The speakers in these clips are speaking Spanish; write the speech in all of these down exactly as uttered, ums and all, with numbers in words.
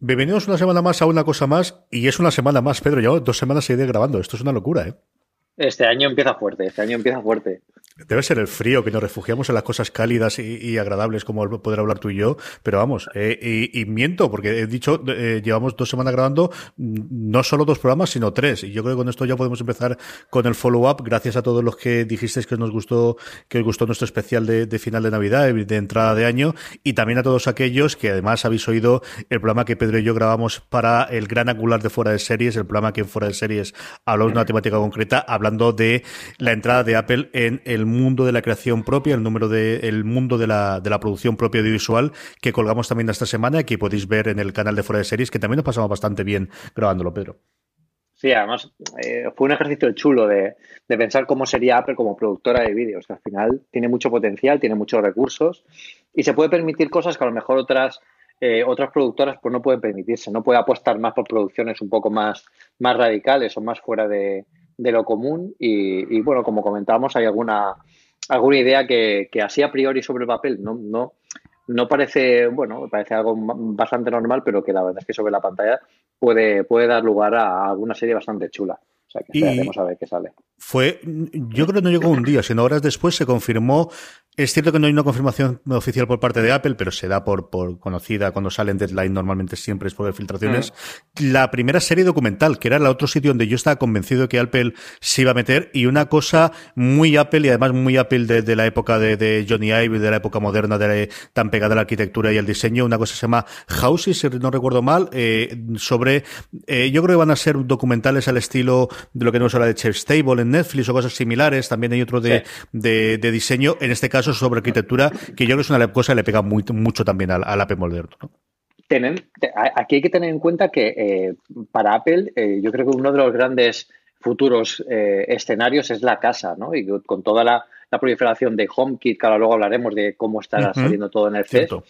Bienvenidos una semana más a una cosa más, y es una semana más, Pedro. Llevo dos semanas seguidas grabando. Esto es una locura, ¿eh? Este año empieza fuerte, este año empieza fuerte. Debe ser el frío, que nos refugiamos en las cosas cálidas y, y agradables como poder hablar tú y yo, pero vamos, eh, y, y miento, porque he dicho, eh, llevamos dos semanas grabando, mm, no solo dos programas, sino tres, y yo creo que con esto ya podemos empezar con el follow-up, gracias a todos los que dijisteis que nos gustó, que os gustó nuestro especial de, de final de Navidad, de entrada de año, y también a todos aquellos que además habéis oído el programa que Pedro y yo grabamos para el gran angular de Fuera de Series, el programa que en Fuera de Series hablamos de una temática concreta, hablando de la entrada de Apple en el mundo de la creación propia, el número de el mundo de la, de la producción propia audiovisual, que colgamos también esta semana y que podéis ver en el canal de Fuera de Series, que también nos pasamos bastante bien grabándolo, Pedro. Sí, además eh, fue un ejercicio chulo de, de pensar cómo sería Apple como productora de vídeos, que al final tiene mucho potencial, tiene muchos recursos y se puede permitir cosas que a lo mejor otras eh, otras productoras pues no pueden permitirse, no puede apostar más por producciones un poco más, más radicales o más fuera de, de lo común y, y bueno, como comentábamos, hay alguna alguna idea que, que así a priori sobre el papel no, no, no parece, bueno, parece algo bastante normal, pero que la verdad es que sobre la pantalla puede, puede dar lugar a alguna serie bastante chula. O sea que esperaremos Y a ver qué sale. fue, yo creo que no llegó un día, sino horas después se confirmó. Es cierto que no hay una confirmación oficial por parte de Apple, pero se da por, por conocida cuando sale en Deadline, normalmente siempre es por filtraciones. Mm. La primera serie documental, que era el otro sitio donde yo estaba convencido de que Apple se iba a meter, y una cosa muy Apple, y además muy Apple de, de la época de, de Johnny Ive, de la época moderna, de, tan pegada a la arquitectura y al diseño, una cosa que se llama Houses, si no recuerdo mal, eh, sobre, eh, yo creo que van a ser documentales al estilo de lo que nos habla de Chef's Table en Netflix o cosas similares. También hay otro de, sí. de, de diseño, en este caso sobre arquitectura, que yo creo que es una cosa que le pega muy, mucho también al, al Apple moderno, ¿no? Tener, aquí hay que tener en cuenta que eh, para Apple, eh, yo creo que uno de los grandes futuros eh, escenarios es la casa, ¿no? Y con toda la, la proliferación de HomeKit, que ahora luego hablaremos de cómo estará uh-huh. saliendo todo en el C E S,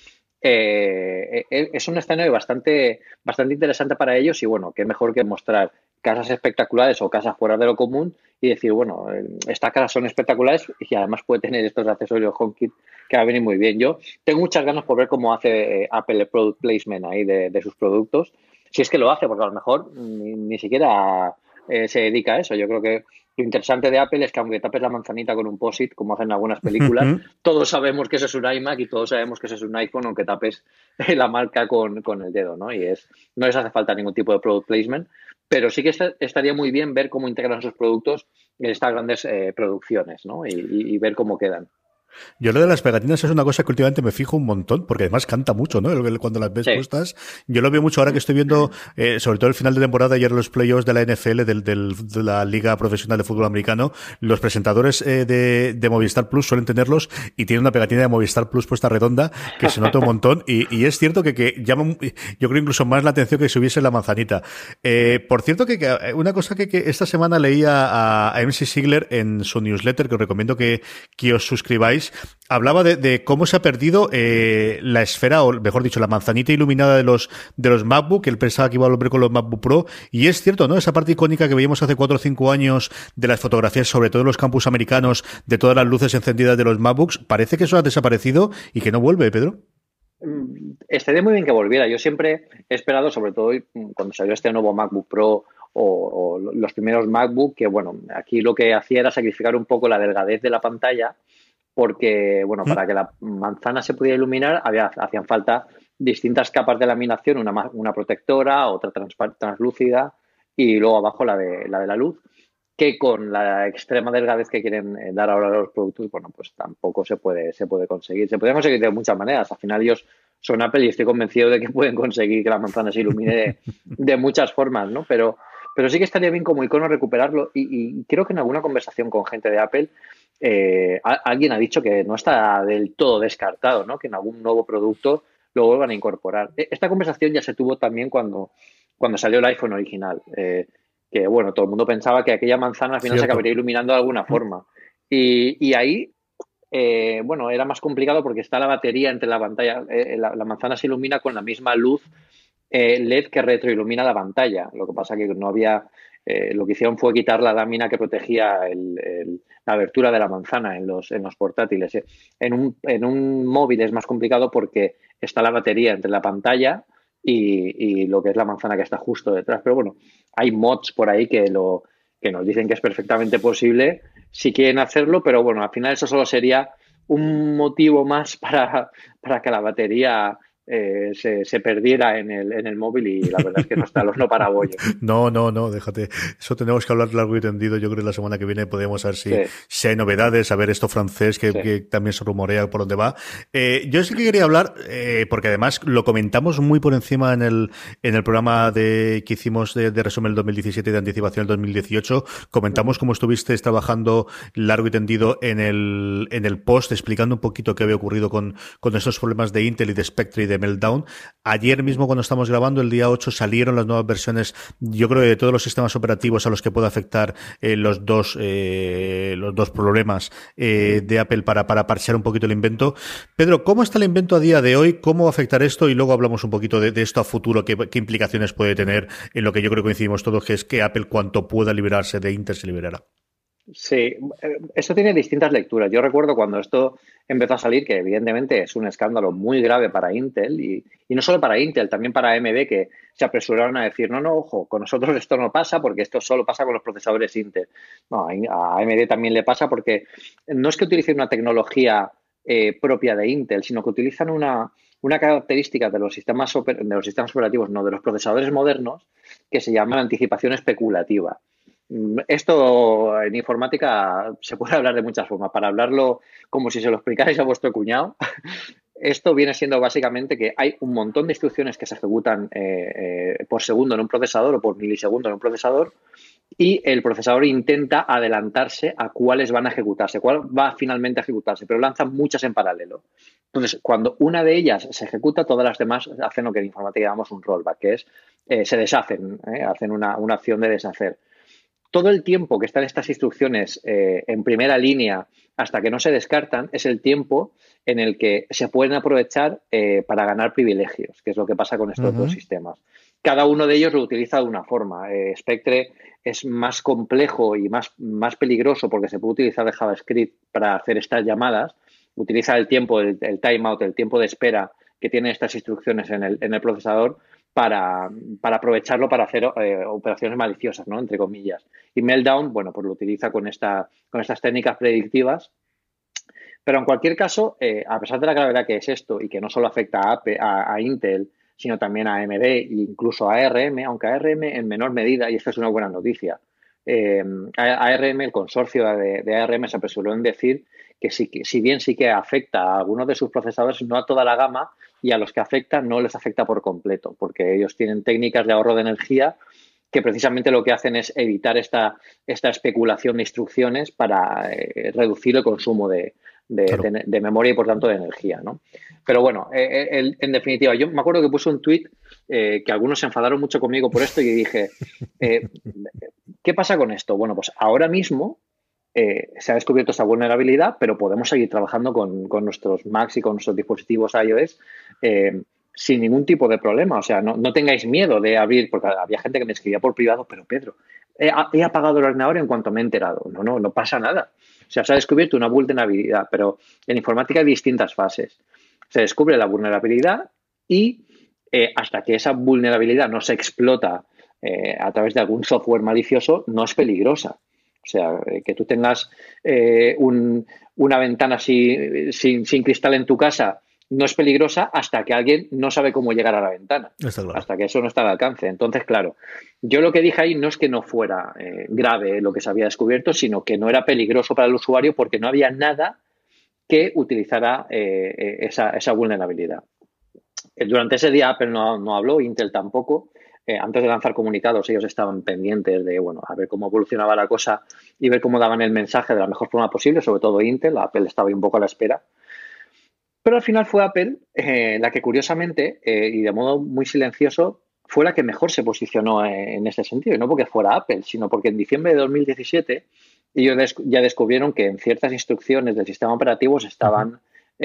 eh, es un escenario bastante, bastante interesante para ellos y, bueno, qué mejor que mostrar casas espectaculares o casas fuera de lo común y decir, bueno, estas casas son espectaculares y además puede tener estos accesorios HomeKit que va a venir muy bien. Yo tengo muchas ganas por ver cómo hace Apple el product placement ahí de, de sus productos, si es que lo hace, porque a lo mejor ni, ni siquiera eh, se dedica a eso. Yo creo que lo interesante de Apple es que aunque tapes la manzanita con un post-it, como hacen en algunas películas, uh-huh. todos sabemos que eso es un iMac y todos sabemos que eso es un iPhone, aunque tapes la marca con, con el dedo, ¿no? Y es no les hace falta ningún tipo de product placement, pero sí que est- estaría muy bien ver cómo integran sus productos en estas grandes eh, producciones, ¿no? Y, y, y ver cómo quedan. Yo lo de las pegatinas es una cosa que últimamente me fijo un montón, porque además canta mucho, ¿no? Cuando las ves sí. puestas. Yo lo veo mucho ahora que estoy viendo, eh, sobre todo el final de temporada y ahora los playoffs de la N F L, del, del, de la Liga Profesional de Fútbol Americano. Los presentadores eh, de, de Movistar Plus suelen tenerlos y tienen una pegatina de Movistar Plus puesta redonda que se nota un montón. Y, y es cierto que, que llama, yo creo incluso más la atención que si hubiese la manzanita. Eh, por cierto, que, que una cosa que, que esta semana leía a, a M C Sigler en su newsletter, que os recomiendo que, que os suscribáis. Hablaba de, de cómo se ha perdido eh, la esfera, o mejor dicho, la manzanita iluminada de los de los MacBook. Él pensaba que iba a volver con los MacBook Pro, y es cierto, ¿no? Esa parte icónica que veíamos hace cuatro o cinco años de las fotografías, sobre todo en los campus americanos, de todas las luces encendidas de los MacBooks, parece que eso ha desaparecido y que no vuelve, Pedro. Estaría muy bien que volviera. Yo siempre he esperado, sobre todo cuando salió este nuevo MacBook Pro o, o los primeros MacBook, que bueno, aquí lo que hacía era sacrificar un poco la delgadez de la pantalla, porque, bueno, ¿Mm? para que la manzana se pudiera iluminar había, hacían falta distintas capas de laminación, una, una protectora, otra translúcida y luego abajo la de, la de la luz, que con la extrema delgadez que quieren dar ahora los productos, bueno, pues tampoco se puede, se puede conseguir. Se puede conseguir de muchas maneras. Al final ellos son Apple y estoy convencido de que pueden conseguir que la manzana se ilumine de, de muchas formas, ¿no? Pero, pero sí que estaría bien como icono recuperarlo y, y creo que en alguna conversación con gente de Apple Eh, a, alguien ha dicho que no está del todo descartado, ¿no? Que en algún nuevo producto lo vuelvan a incorporar. Esta conversación ya se tuvo también cuando, cuando salió el iPhone original, eh, que bueno, todo el mundo pensaba que aquella manzana al final Cierto. se acabaría iluminando de alguna forma. Y, y ahí, eh, bueno, era más complicado porque está la batería entre la pantalla, eh, la, la manzana se ilumina con la misma luz eh, L E D que retroilumina la pantalla. Lo que pasa que no había... Eh, lo que hicieron fue quitar la lámina que protegía el, el, la abertura de la manzana en los, en los portátiles. En un, en un móvil es más complicado porque está la batería entre la pantalla y, y lo que es la manzana que está justo detrás. Pero bueno, hay mods por ahí que lo que nos dicen que es perfectamente posible si quieren hacerlo, pero bueno, al final eso solo sería un motivo más para, para que la batería eh, se, se perdiera en el, en el móvil y la verdad es que no está los no para bollo. No, no, no, déjate. Eso tenemos que hablar largo y tendido. Yo creo que la semana que viene podemos ver si, Sí, si hay novedades, a ver esto francés que, sí. que también se rumorea por dónde va. Eh, yo sí que quería hablar, eh, porque además lo comentamos muy por encima en el, en el programa de, que hicimos de, de resumen del dos mil diecisiete y de anticipación del dos mil dieciocho. Comentamos cómo estuviste trabajando largo y tendido en el, en el post, explicando un poquito qué había ocurrido con, con estos problemas de Intel y de Spectre y de Meltdown. Ayer mismo, cuando estamos grabando, el día ocho, salieron las nuevas versiones, yo creo, de todos los sistemas operativos a los que puede afectar eh, los dos eh, los dos problemas eh, de Apple para, para parchear un poquito el invento. Pedro, ¿cómo está el invento a día de hoy? ¿Cómo va a afectar esto? Y luego hablamos un poquito de, de esto a futuro, qué, qué implicaciones puede tener en lo que yo creo que coincidimos todos, que es que Apple, cuanto pueda liberarse de Intel, se liberará. Sí, eh, esto tiene distintas lecturas. Yo recuerdo cuando esto empezó a salir, que evidentemente es un escándalo muy grave para Intel y, y no solo para Intel, también para A M D, que se apresuraron a decir, no, no, ojo, con nosotros esto no pasa porque esto solo pasa con los procesadores Intel. No, a A M D también le pasa porque no es que utilicen una tecnología eh, propia de Intel, sino que utilizan una, una característica de los sistemas oper- de los sistemas operativos, no, de los procesadores modernos, que se llama anticipación especulativa. Esto en informática se puede hablar de muchas formas. Para hablarlo como si se lo explicáis a vuestro cuñado, esto viene siendo básicamente que hay un montón de instrucciones que se ejecutan eh, eh, por segundo en un procesador o por milisegundo en un procesador y el procesador intenta adelantarse a cuáles van a ejecutarse, cuál va finalmente a ejecutarse, pero lanza muchas en paralelo. Entonces, cuando una de ellas se ejecuta, todas las demás hacen lo que en informática llamamos un rollback, que es eh, se deshacen, eh, hacen una, una acción de deshacer. Todo el tiempo que están estas instrucciones eh, en primera línea hasta que no se descartan es el tiempo en el que se pueden aprovechar eh, para ganar privilegios, que es lo que pasa con estos uh-huh. dos sistemas. Cada uno de ellos lo utiliza de una forma. Eh, Spectre es más complejo y más, más peligroso porque se puede utilizar el JavaScript para hacer estas llamadas. Utiliza el tiempo, el, el timeout, el tiempo de espera que tienen estas instrucciones en el, en el procesador para, para aprovecharlo para hacer eh, operaciones maliciosas, ¿no? Entre comillas. Y Meltdown, bueno, pues lo utiliza con, esta, con estas técnicas predictivas. Pero en cualquier caso, eh, a pesar de la gravedad que es esto y que no solo afecta a, a, a Intel, sino también a A M D e incluso a A R M, aunque A R M en menor medida, y esta es una buena noticia, eh, a A R M, el consorcio de, de A R M se apresuró en decir que si, que si bien sí que afecta a algunos de sus procesadores, no a toda la gama, y a los que afecta no les afecta por completo, porque ellos tienen técnicas de ahorro de energía que precisamente lo que hacen es evitar esta, esta especulación de instrucciones para eh, reducir el consumo de, de, claro. de, de memoria y, por tanto, de energía, ¿no? Pero bueno, eh, el, en definitiva, yo me acuerdo que puse un tuit eh, que algunos se enfadaron mucho conmigo por esto y dije, eh, ¿qué pasa con esto? Bueno, pues ahora mismo eh, se ha descubierto esta vulnerabilidad, pero podemos seguir trabajando con, con nuestros Macs y con nuestros dispositivos iOS eh, sin ningún tipo de problema. O sea, no, no tengáis miedo de abrir, porque había gente que me escribía por privado, pero Pedro, he, he apagado el ordenador en cuanto me he enterado. No, no, no pasa nada. O sea, se ha descubierto una vulnerabilidad, pero en informática hay distintas fases. Se descubre la vulnerabilidad y eh, hasta que esa vulnerabilidad no se explota eh, a través de algún software malicioso, no es peligrosa. O sea, eh, que tú tengas eh, un, una ventana así, sin, sin cristal en tu casa no es peligrosa hasta que alguien no sabe cómo llegar a la ventana, claro. Hasta que eso no está al alcance. Entonces, claro, yo lo que dije ahí no es que no fuera eh, grave lo que se había descubierto, sino que no era peligroso para el usuario porque no había nada que utilizara eh, esa, esa vulnerabilidad. Durante ese día Apple no, no habló, Intel tampoco. Eh, antes de lanzar comunicados, ellos estaban pendientes de, bueno, a ver cómo evolucionaba la cosa y ver cómo daban el mensaje de la mejor forma posible, sobre todo Intel. Apple estaba un poco a la espera. Pero al final fue Apple eh, la que, curiosamente, eh, y de modo muy silencioso, fue la que mejor se posicionó en, en este sentido. Y no porque fuera Apple, sino porque en diciembre de dos mil diecisiete ellos des- ya descubrieron que en ciertas instrucciones del sistema operativo estaban,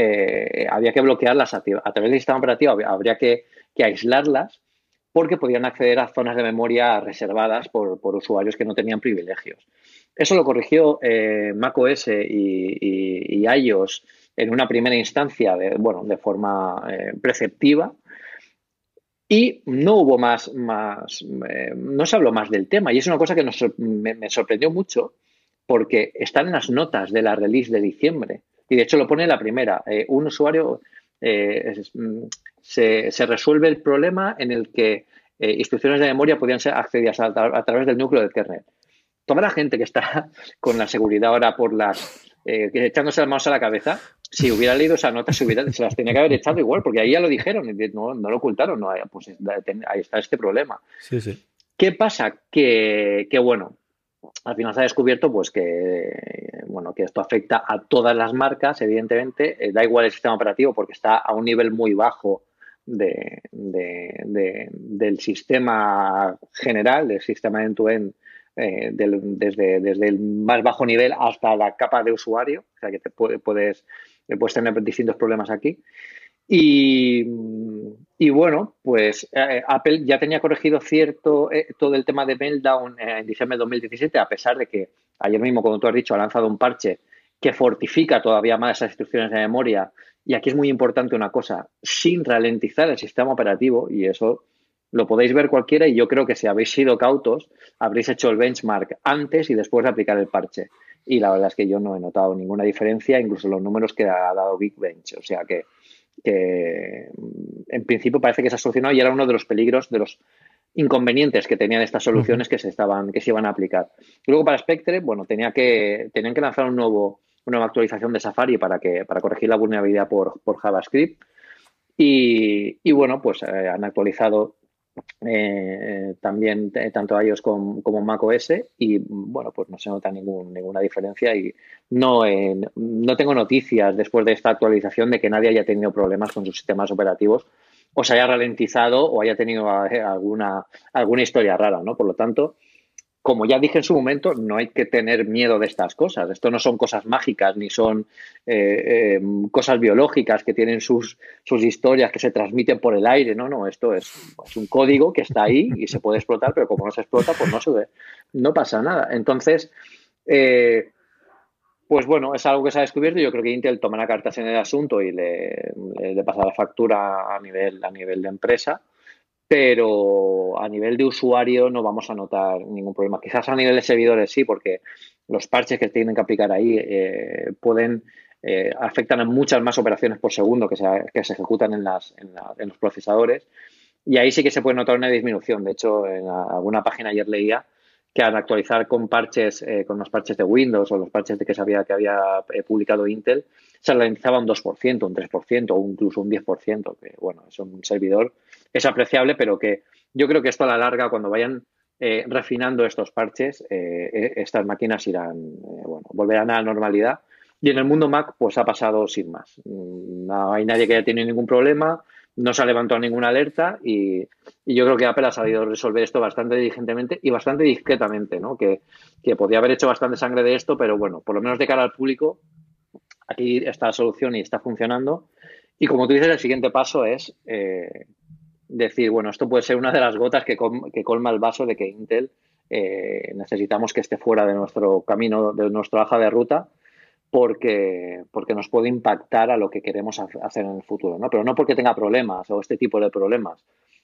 eh, había que bloquearlas a, a través del sistema operativo, habría que, que aislarlas porque podían acceder a zonas de memoria reservadas por, por usuarios que no tenían privilegios. Eso lo corrigió eh, macOS y, y, y iOS en una primera instancia, de, bueno, de forma eh, preceptiva, Y no hubo más, más eh, no se habló más del tema. Y es una cosa que nos, me, me sorprendió mucho porque están en las notas de la release de diciembre. Y de hecho lo pone en la primera. Eh, un usuario eh, es, se, se resuelve el problema en el que eh, instrucciones de memoria podían ser accedidas a, a través del núcleo del kernel. Toda la gente que está con la seguridad ahora por las eh, echándose las manos a la cabeza, si hubiera leído esa nota, se, hubiera, se las tenía que haber echado igual, porque ahí ya lo dijeron, no, no lo ocultaron, no, pues ahí está este problema. Sí, sí. ¿Qué pasa? Que, que bueno, al final se ha descubierto pues que bueno que esto afecta a todas las marcas, evidentemente, eh, da igual el sistema operativo porque está a un nivel muy bajo de, de, de, del sistema general, del sistema end-to-end, eh, del, desde, desde el más bajo nivel hasta la capa de usuario, o sea que te puede, puedes, puedes tener distintos problemas aquí. Y, y bueno, pues eh, Apple ya tenía corregido cierto eh, todo el tema de Meltdown eh, en diciembre de dos mil diecisiete, a pesar de que ayer mismo, como tú has dicho, ha lanzado un parche que fortifica todavía más esas instrucciones de memoria. Y aquí es muy importante una cosa, sin ralentizar el sistema operativo, y eso lo podéis ver cualquiera, y yo creo que si habéis sido cautos, habréis hecho el benchmark antes y después de aplicar el parche. Y la verdad es que yo no he notado ninguna diferencia, incluso los números que ha dado Geekbench. O sea que que en principio parece que se ha solucionado y era uno de los peligros, de los inconvenientes que tenían estas soluciones que se estaban, que se iban a aplicar. Y luego para Spectre, bueno, tenía que, tenían que lanzar un nuevo, una nueva actualización de Safari para que, para corregir la vulnerabilidad por, por JavaScript. Y, y bueno, pues eh, han actualizado eh, también eh, tanto iOS como, como macOS y bueno, pues no se nota ningún, ninguna diferencia y no, eh, no tengo noticias después de esta actualización de que nadie haya tenido problemas con sus sistemas operativos o se haya ralentizado o haya tenido eh, alguna, alguna historia rara, ¿no? Por lo tanto, como ya dije en su momento, no hay que tener miedo de estas cosas. Esto no son cosas mágicas ni son eh, eh, cosas biológicas que tienen sus, sus historias que se transmiten por el aire. No, no, esto es, es un código que está ahí y se puede explotar, pero como no se explota, pues no, se, no pasa nada. Entonces, eh, pues bueno, es algo que se ha descubierto y yo creo que Intel tomará cartas en el asunto y le, le, le pasará factura a nivel, a nivel de empresa. Pero a nivel de usuario no vamos a notar ningún problema. Quizás a nivel de servidores sí, porque los parches que tienen que aplicar ahí eh, pueden eh, afectan a muchas más operaciones por segundo que se, que se ejecutan en, las, en, la, en los procesadores. Y ahí sí que se puede notar una disminución. De hecho, en alguna página ayer leía que al actualizar con parches, eh, con los parches de Windows o los parches de que sabía que había eh, publicado Intel, se ralentizaba un dos por ciento, un tres por ciento o incluso un diez por ciento, que bueno, es un servidor, es apreciable, pero que yo creo que esto a la larga, cuando vayan eh, refinando estos parches, eh, estas máquinas irán, eh, bueno, volverán a la normalidad. Y en el mundo Mac, pues ha pasado sin más. No hay nadie que haya tenido ningún problema, no se ha levantado ninguna alerta y, y yo creo que Apple ha sabido resolver esto bastante diligentemente y bastante discretamente, ¿no? Que, que podía haber hecho bastante sangre de esto, pero bueno, por lo menos de cara al público, aquí está la solución y está funcionando. Y como tú dices, el siguiente paso es eh, decir, bueno, esto puede ser una de las gotas que, com que colma el vaso de que Intel eh, necesitamos que esté fuera de nuestro camino, de nuestra hoja de ruta, porque, porque nos puede impactar a lo que queremos hacer en el futuro, ¿no? Pero no porque tenga problemas o este tipo de problemas,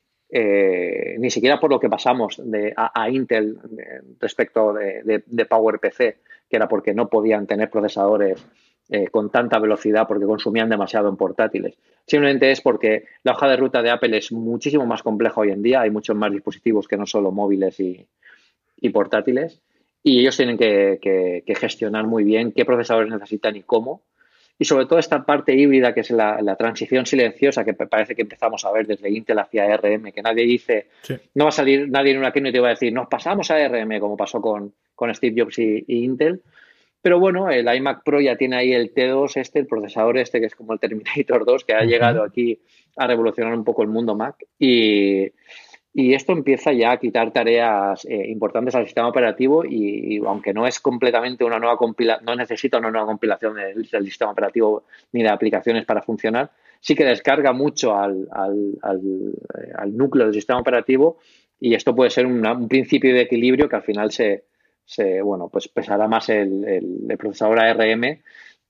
eh, ni siquiera por lo que pasamos de, a, a Intel de, respecto de, de, de PowerPC, que era porque no podían tener procesadores eh, con tanta velocidad porque consumían demasiado en portátiles. Simplemente es porque la hoja de ruta de Apple es muchísimo más compleja hoy en día, hay muchos más dispositivos que no solo móviles y, y portátiles. Y ellos tienen que, que, que gestionar muy bien qué procesadores necesitan y cómo. Y sobre todo esta parte híbrida, que es la, la transición silenciosa que parece que empezamos a ver desde Intel hacia A R M, que nadie dice, sí. No va a salir nadie en una keynote y te va a decir, nos pasamos a A R M, como pasó con, con Steve Jobs y, y Intel. Pero bueno, el iMac Pro ya tiene ahí el T dos, este, el procesador este, que es como el Terminator dos, que ha uh-huh. llegado aquí a revolucionar un poco el mundo Mac. Y... Y esto empieza ya a quitar tareas eh, importantes al sistema operativo y, y aunque no es completamente una nueva compilación, no necesita una nueva compilación del, del sistema operativo ni de aplicaciones para funcionar, sí que descarga mucho al, al, al, al núcleo del sistema operativo y esto puede ser una, un principio de equilibrio que al final se, se bueno, pues pesará más el, el, el procesador A R M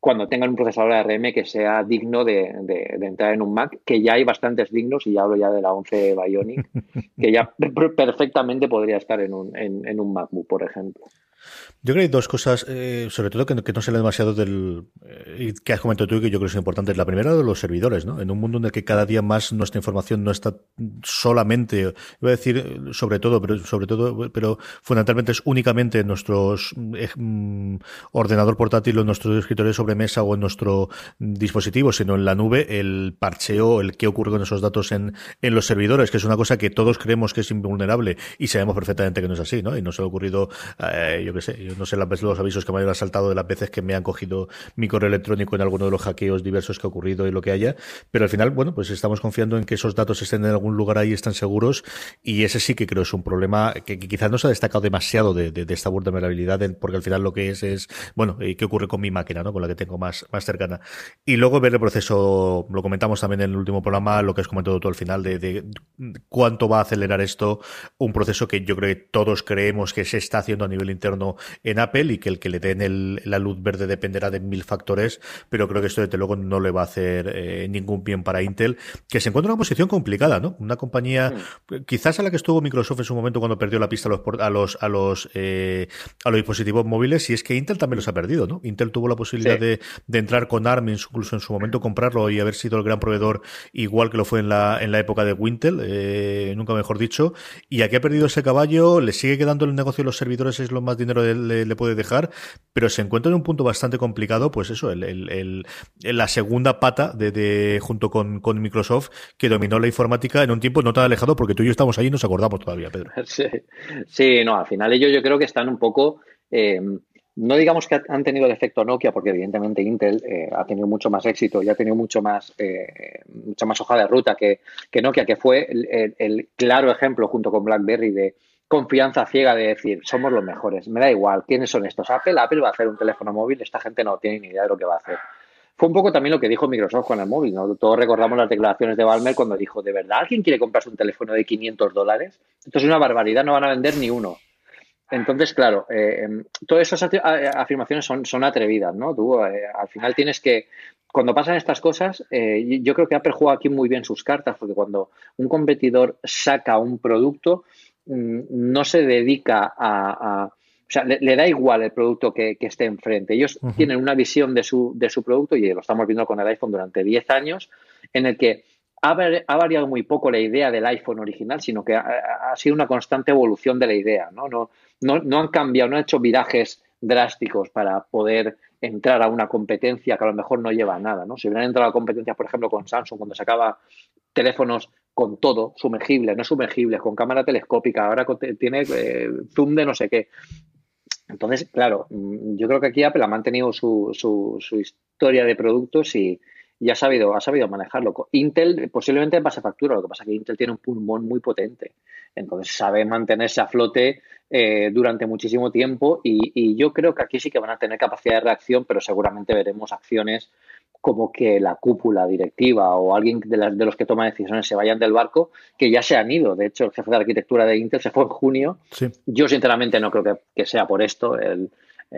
cuando tengan un procesador A R M que sea digno de, de, de entrar en un Mac, que ya hay bastantes dignos, y ya hablo ya de la once Bionic, que ya perfectamente podría estar en un, en, en un MacBook, por ejemplo. Yo creo que hay dos cosas, eh, sobre todo que, no- que no se le demasiado del eh, que has comentado tú y que yo creo que son importantes. La primera, de los servidores, ¿no? En un mundo en el que cada día más nuestra información no está solamente, iba a decir eh, sobre todo, pero sobre todo, pero fundamentalmente es únicamente en nuestros eh, mm, ordenador portátil o en nuestros escritorios sobre mesa o en nuestro dispositivo, sino en la nube, el parcheo, el qué ocurre con esos datos en, en los servidores, que es una cosa que todos creemos que es invulnerable y sabemos perfectamente que no es así, ¿no? Y nos ha ocurrido, eh, yo qué sé, yo no sé las veces los avisos que me han saltado de las veces que me han cogido mi correo electrónico en alguno de los hackeos diversos que ha ocurrido y lo que haya, pero al final, bueno, pues estamos confiando en que esos datos estén en algún lugar ahí, están seguros, y ese sí que creo es un problema que, que quizás no se ha destacado demasiado de, de, de esta vulnerabilidad, porque al final lo que es es, bueno, ¿qué ocurre con mi máquina, ¿no? Con la que tengo más, más cercana. Y luego ver el proceso, lo comentamos también en el último programa, lo que has comentado tú al final, de, de cuánto va a acelerar esto, un proceso que yo creo que todos creemos que se está haciendo a nivel interno en Apple, y que el que le den el, la luz verde dependerá de mil factores, pero creo que esto desde luego no le va a hacer eh, ningún bien para Intel, que se encuentra en una posición complicada, ¿no? Una compañía, mm. quizás a la que estuvo Microsoft en su momento cuando perdió la pista a los a los a los, eh, a los dispositivos móviles, y es que Intel también los ha perdido, ¿no? Intel tuvo la posibilidad sí. de, de entrar con ARM, incluso en su momento comprarlo y haber sido el gran proveedor, igual que lo fue en la en la época de Wintel, eh, nunca mejor dicho, y aquí ha perdido ese caballo, le sigue quedando el negocio de los servidores, es lo más dinero le, le, le puede dejar, pero se encuentra en un punto bastante complicado, pues eso, el, el, el la segunda pata de, de junto con, con Microsoft, que dominó la informática en un tiempo no tan alejado, porque tú y yo estamos ahí y nos acordamos todavía, Pedro. Sí, sí, no, al final ellos yo creo que están un poco, eh, no digamos que han tenido el efecto Nokia, porque evidentemente Intel eh, ha tenido mucho más éxito y ha tenido mucho más, eh, mucha más hoja de ruta que, que Nokia, que fue el, el, el claro ejemplo junto con BlackBerry de confianza ciega de decir, somos los mejores, me da igual, ¿quiénes son estos? Apple, Apple va a hacer un teléfono móvil, esta gente no tiene ni idea de lo que va a hacer. Fue un poco también lo que dijo Microsoft con el móvil, ¿no? Todos recordamos las declaraciones de Ballmer cuando dijo, ¿de verdad alguien quiere comprarse un teléfono de quinientos dólares? Esto es una barbaridad, no van a vender ni uno. Entonces, claro, eh, todas esas afirmaciones son, son atrevidas, ¿no? Tú eh, al final tienes que, cuando pasan estas cosas, eh, yo creo que Apple juega aquí muy bien sus cartas, porque cuando un competidor saca un producto, mmm, no se dedica a... a o sea, le, le da igual el producto que, que esté enfrente. Ellos uh-huh. tienen una visión de su, de su producto, y lo estamos viendo con el iPhone durante diez años, en el que ha, ha variado muy poco la idea del iPhone original, sino que ha, ha sido una constante evolución de la idea, ¿no? No, no, no han cambiado, no han hecho virajes drásticos para poder entrar a una competencia que a lo mejor no lleva a nada, ¿no? Si hubieran entrado a competencias, por ejemplo, con Samsung, cuando sacaba teléfonos con todo, sumergibles, no sumergibles, con cámara telescópica, ahora tiene eh, zoom de no sé qué. Entonces, claro, yo creo que aquí Apple ha mantenido su, su, su historia de productos y, y ha sabido, ha sabido manejarlo. Intel posiblemente pase factura, lo que pasa es que Intel tiene un pulmón muy potente, entonces sabe mantenerse a flote eh, durante muchísimo tiempo, y, y yo creo que aquí sí que van a tener capacidad de reacción, pero seguramente veremos acciones como que la cúpula directiva o alguien de, las, de los que toman decisiones se vayan del barco, que ya se han ido. De hecho, el jefe de arquitectura de Intel se fue en junio. Sí. Yo, sinceramente, no creo que, que sea por esto. El,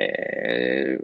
eh,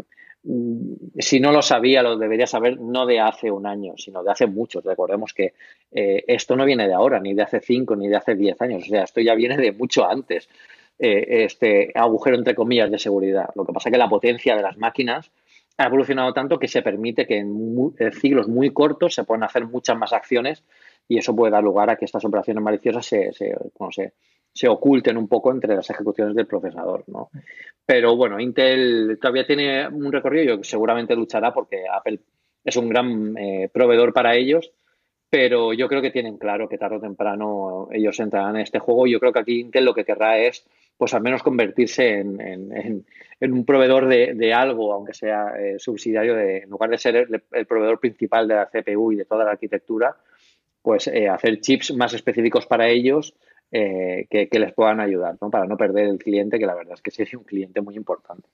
si no lo sabía, lo debería saber no de hace un año, sino de hace muchos. Recordemos que eh, esto no viene de ahora, ni de hace cinco, ni de hace diez años. O sea, esto ya viene de mucho antes, eh, este agujero, entre comillas, de seguridad. Lo que pasa es que la potencia de las máquinas ha evolucionado tanto que se permite que en, muy, en siglos muy cortos se puedan hacer muchas más acciones, y eso puede dar lugar a que estas operaciones maliciosas se, se, no sé, se oculten un poco entre las ejecuciones del procesador, ¿no? Pero bueno, Intel todavía tiene un recorrido, yo seguramente luchará porque Apple es un gran eh, proveedor para ellos, pero yo creo que tienen claro que tarde o temprano ellos entrarán en este juego. Yo creo que aquí Intel lo que querrá es, pues al menos convertirse en, en, en, en un proveedor de, de algo, aunque sea eh, subsidiario, de, en lugar de ser el, el proveedor principal de la C P U y de toda la arquitectura, pues eh, hacer chips más específicos para ellos eh, que, que les puedan ayudar, ¿no? Para no perder el cliente, que la verdad es que sí es un cliente muy importante.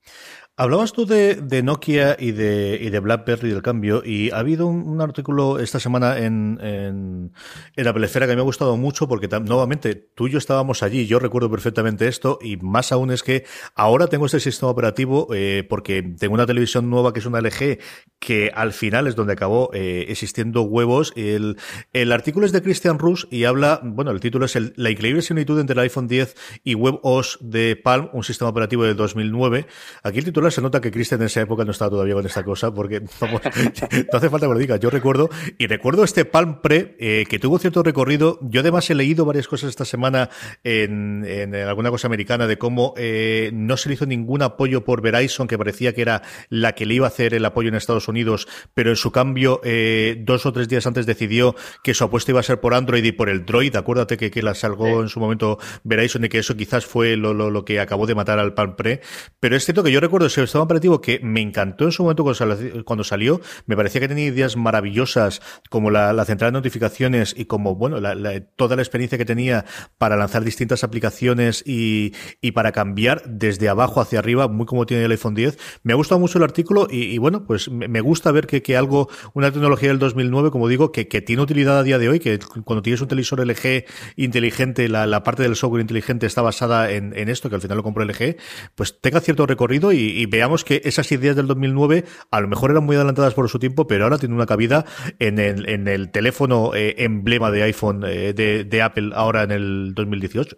Hablabas tú de, de Nokia y de, y de BlackBerry del cambio, y ha habido un, un artículo esta semana en, en, en Apple Esfera que me ha gustado mucho porque tam, nuevamente tú y yo estábamos allí, yo recuerdo perfectamente esto, y más aún es que ahora tengo este sistema operativo eh, porque tengo una televisión nueva que es una L G que al final es donde acabó eh, existiendo huevos. El, el artículo es de Christian Russ y habla, bueno, el título es el, La increíble similitud entre el iPhone diez y WebOS de Palm, un sistema operativo de dos mil nueve. Aquí el título se nota que Christian en esa época no estaba todavía con esta cosa, porque vamos, no hace falta que lo diga. Yo recuerdo, y recuerdo este Palm Pre, eh, que tuvo cierto recorrido. Yo además he leído varias cosas esta semana en, en alguna cosa americana de cómo eh, no se le hizo ningún apoyo por Verizon, que parecía que era la que le iba a hacer el apoyo en Estados Unidos, pero en su cambio, eh, dos o tres días antes decidió que su apuesta iba a ser por Android y por el Droid. Acuérdate que, que la salgó sí. en su momento Verizon y que eso quizás fue lo, lo, lo que acabó de matar al Palm Pre. Pero es cierto que yo recuerdo ese sistema operativo que me encantó en su momento cuando salió, cuando salió. Me parecía que tenía ideas maravillosas como la, la central de notificaciones y como, bueno, la, la, toda la experiencia que tenía para lanzar distintas aplicaciones y, y para cambiar desde abajo hacia arriba, muy como tiene el iPhone diez. Me ha gustado mucho el artículo y, y bueno, pues me, me gusta ver que, que algo, una tecnología del dos mil nueve, como digo, que, que tiene utilidad a día de hoy, que cuando tienes un televisor L G inteligente, la, la parte del software inteligente está basada en, en esto, que al final lo compró L G, pues tenga cierto recorrido y, y veamos que esas ideas del dos mil nueve a lo mejor eran muy adelantadas por su tiempo, pero ahora tienen una cabida en el, en el teléfono eh, emblema de iPhone eh, de, de Apple ahora en el dos mil dieciocho.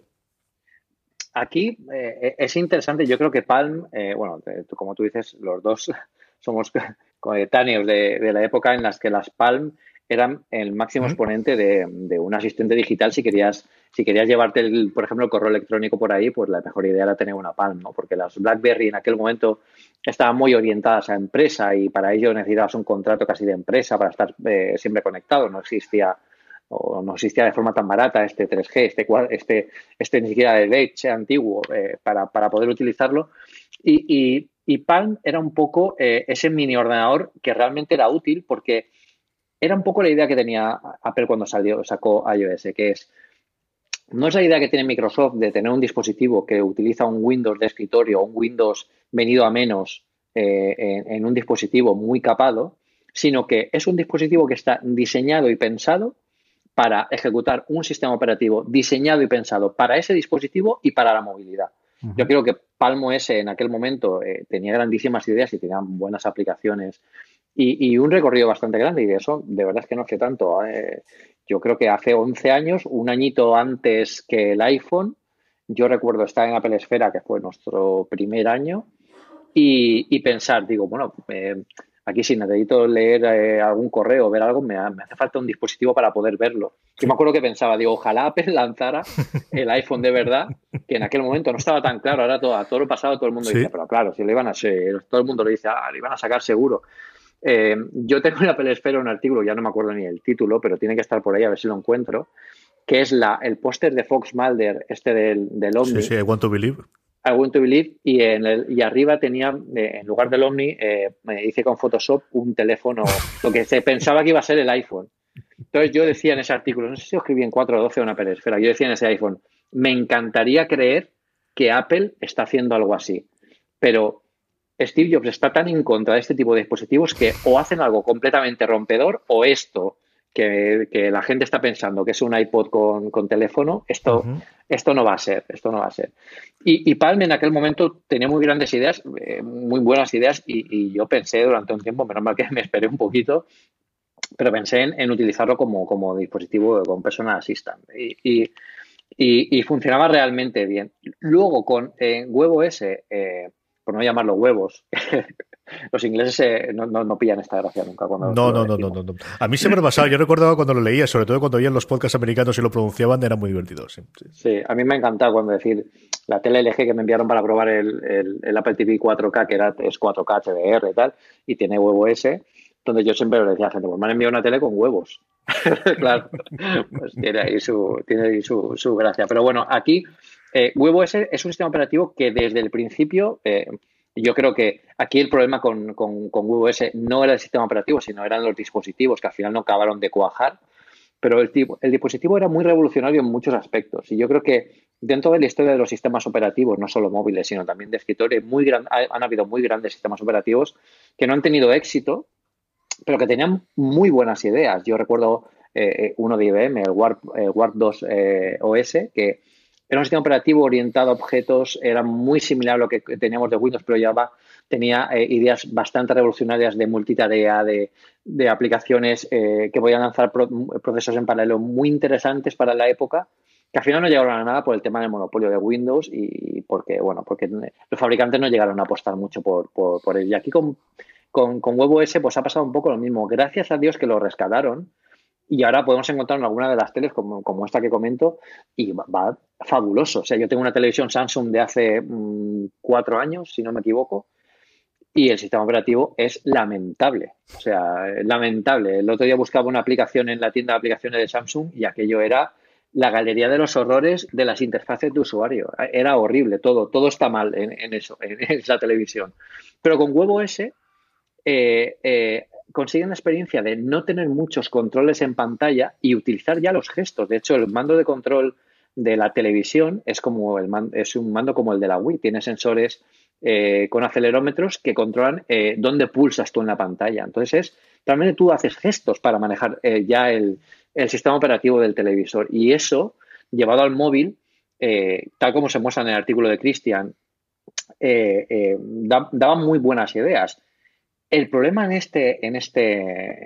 Aquí eh, es interesante, yo creo que Palm, eh, bueno, como tú dices, los dos somos coetáneos de, de la época en las que las Palm eran el máximo ¿Mm? exponente de, de un asistente digital. Si querías, si querías llevarte, el, por ejemplo, el correo electrónico por ahí, pues la mejor idea era tener una Palm, ¿no? Porque las BlackBerry en aquel momento estaban muy orientadas a empresa y para ello necesitabas un contrato casi de empresa para estar eh, siempre conectado. No existía o no existía de forma tan barata este tres G, este este, este ni siquiera el Edge antiguo eh, para, para poder utilizarlo. Y, y, y Palm era un poco eh, ese mini ordenador que realmente era útil porque era un poco la idea que tenía Apple cuando salió, sacó iOS, que es, no es la idea que tiene Microsoft de tener un dispositivo que utiliza un Windows de escritorio, un Windows venido a menos eh, en, en un dispositivo muy capado, sino que es un dispositivo que está diseñado y pensado para ejecutar un sistema operativo diseñado y pensado para ese dispositivo y para la movilidad. Uh-huh. Yo creo que Palm O S en aquel momento eh, tenía grandísimas ideas y tenía buenas aplicaciones y, y un recorrido bastante grande, y de eso de verdad es que no sé tanto. Eh, yo creo que hace once años, un añito antes que el iPhone, yo recuerdo estar en Apple Esfera, que fue nuestro primer año, y, y pensar, digo, bueno, eh, aquí si necesito leer eh, algún correo o ver algo, me, me hace falta un dispositivo para poder verlo. Yo me acuerdo que pensaba, digo, ojalá Apple lanzara el iPhone de verdad, que en aquel momento no estaba tan claro. Ahora todo, a todo lo pasado todo el mundo ¿Sí? dice, pero claro, si lo iban a hacer, todo el mundo lo dice, ah, lo iban a sacar seguro. Eh, yo tengo en Apple Esfera un artículo, ya no me acuerdo ni el título, pero tiene que estar por ahí a ver si lo encuentro, que es la, el póster de Fox Mulder, este del, del Omni. Sí, sí, I Want to Believe. I Want to Believe, y, en el, y arriba tenía, eh, en lugar del Omni, eh, me hice con Photoshop un teléfono, lo que se pensaba que iba a ser el iPhone. Entonces yo decía en ese artículo, no sé si lo escribí en cuatro doce o una peresfera, yo decía en ese iPhone, me encantaría creer que Apple está haciendo algo así, pero Steve Jobs está tan en contra de este tipo de dispositivos que o hacen algo completamente rompedor o esto que, que la gente está pensando que es un iPod con, con teléfono, esto, uh-huh. esto no va a ser, esto no va a ser. Y, y Palm en aquel momento tenía muy grandes ideas, eh, muy buenas ideas, y, y yo pensé durante un tiempo, menos mal que me esperé un poquito, pero pensé en, en utilizarlo como, como dispositivo con Personal Assistant. Y, y, y, y funcionaba realmente bien. Luego con eh, WebOS, eh, por no llamarlo huevos, los ingleses eh, no, no, no pillan esta gracia nunca. Cuando no, no, no, no, no, no. A mí siempre me pasaba. Yo recordaba cuando lo leía, sobre todo cuando oían los podcasts americanos y lo pronunciaban, era muy divertido. Sí, sí. sí, a mí me ha encantado cuando decir la tele L G que me enviaron para probar el, el, el Apple T V cuatro K, que era, es cuatro K H D R y tal, y tiene WebOS, donde yo siempre le decía a la gente, pues me han enviado una tele con huevos. Claro, pues tiene ahí su, tiene ahí su, su gracia. Pero bueno, aquí eh, WebOS es un sistema operativo que desde el principio, eh, yo creo que aquí el problema con, con, con WebOS no era el sistema operativo, sino eran los dispositivos que al final no acabaron de cuajar. Pero el, tipo, el dispositivo era muy revolucionario en muchos aspectos. Y yo creo que dentro de la historia de los sistemas operativos, no solo móviles, sino también de escritorio, muy gran, han habido muy grandes sistemas operativos que no han tenido éxito, pero que tenían muy buenas ideas. Yo recuerdo eh, uno de I B M, el Warp, eh, Warp dos eh, O S, que era un sistema operativo orientado a objetos, era muy similar a lo que teníamos de Windows, pero Java tenía eh, ideas bastante revolucionarias de multitarea, de, de aplicaciones eh, que podían lanzar pro, procesos en paralelo muy interesantes para la época, que al final no llegaron a nada por el tema del monopolio de Windows y porque, bueno, porque los fabricantes no llegaron a apostar mucho por, por, por ello. Y aquí con, con, con WebOS pues ha pasado un poco lo mismo. Gracias a Dios que lo rescataron. Y ahora podemos encontrar en alguna de las teles, como, como esta que comento, y va, va fabuloso. O sea, yo tengo una televisión Samsung de hace mmm, cuatro años, si no me equivoco, y el sistema operativo es lamentable. O sea, lamentable. El otro día buscaba una aplicación en la tienda de aplicaciones de Samsung y aquello era la galería de los horrores de las interfaces de usuario. Era horrible, todo, todo está mal en, en eso, en esa televisión. Pero con WebOS eh, eh, consiguen la experiencia de no tener muchos controles en pantalla y utilizar ya los gestos. De hecho, el mando de control de la televisión es como el man, es un mando como el de la Wii. Tiene sensores eh, con acelerómetros que controlan eh, dónde pulsas tú en la pantalla. Entonces, es, realmente tú haces gestos para manejar eh, ya el, el sistema operativo del televisor. Y eso, llevado al móvil, eh, tal como se muestra en el artículo de Christian, eh, eh, da, daba muy buenas ideas. El problema en este, en este,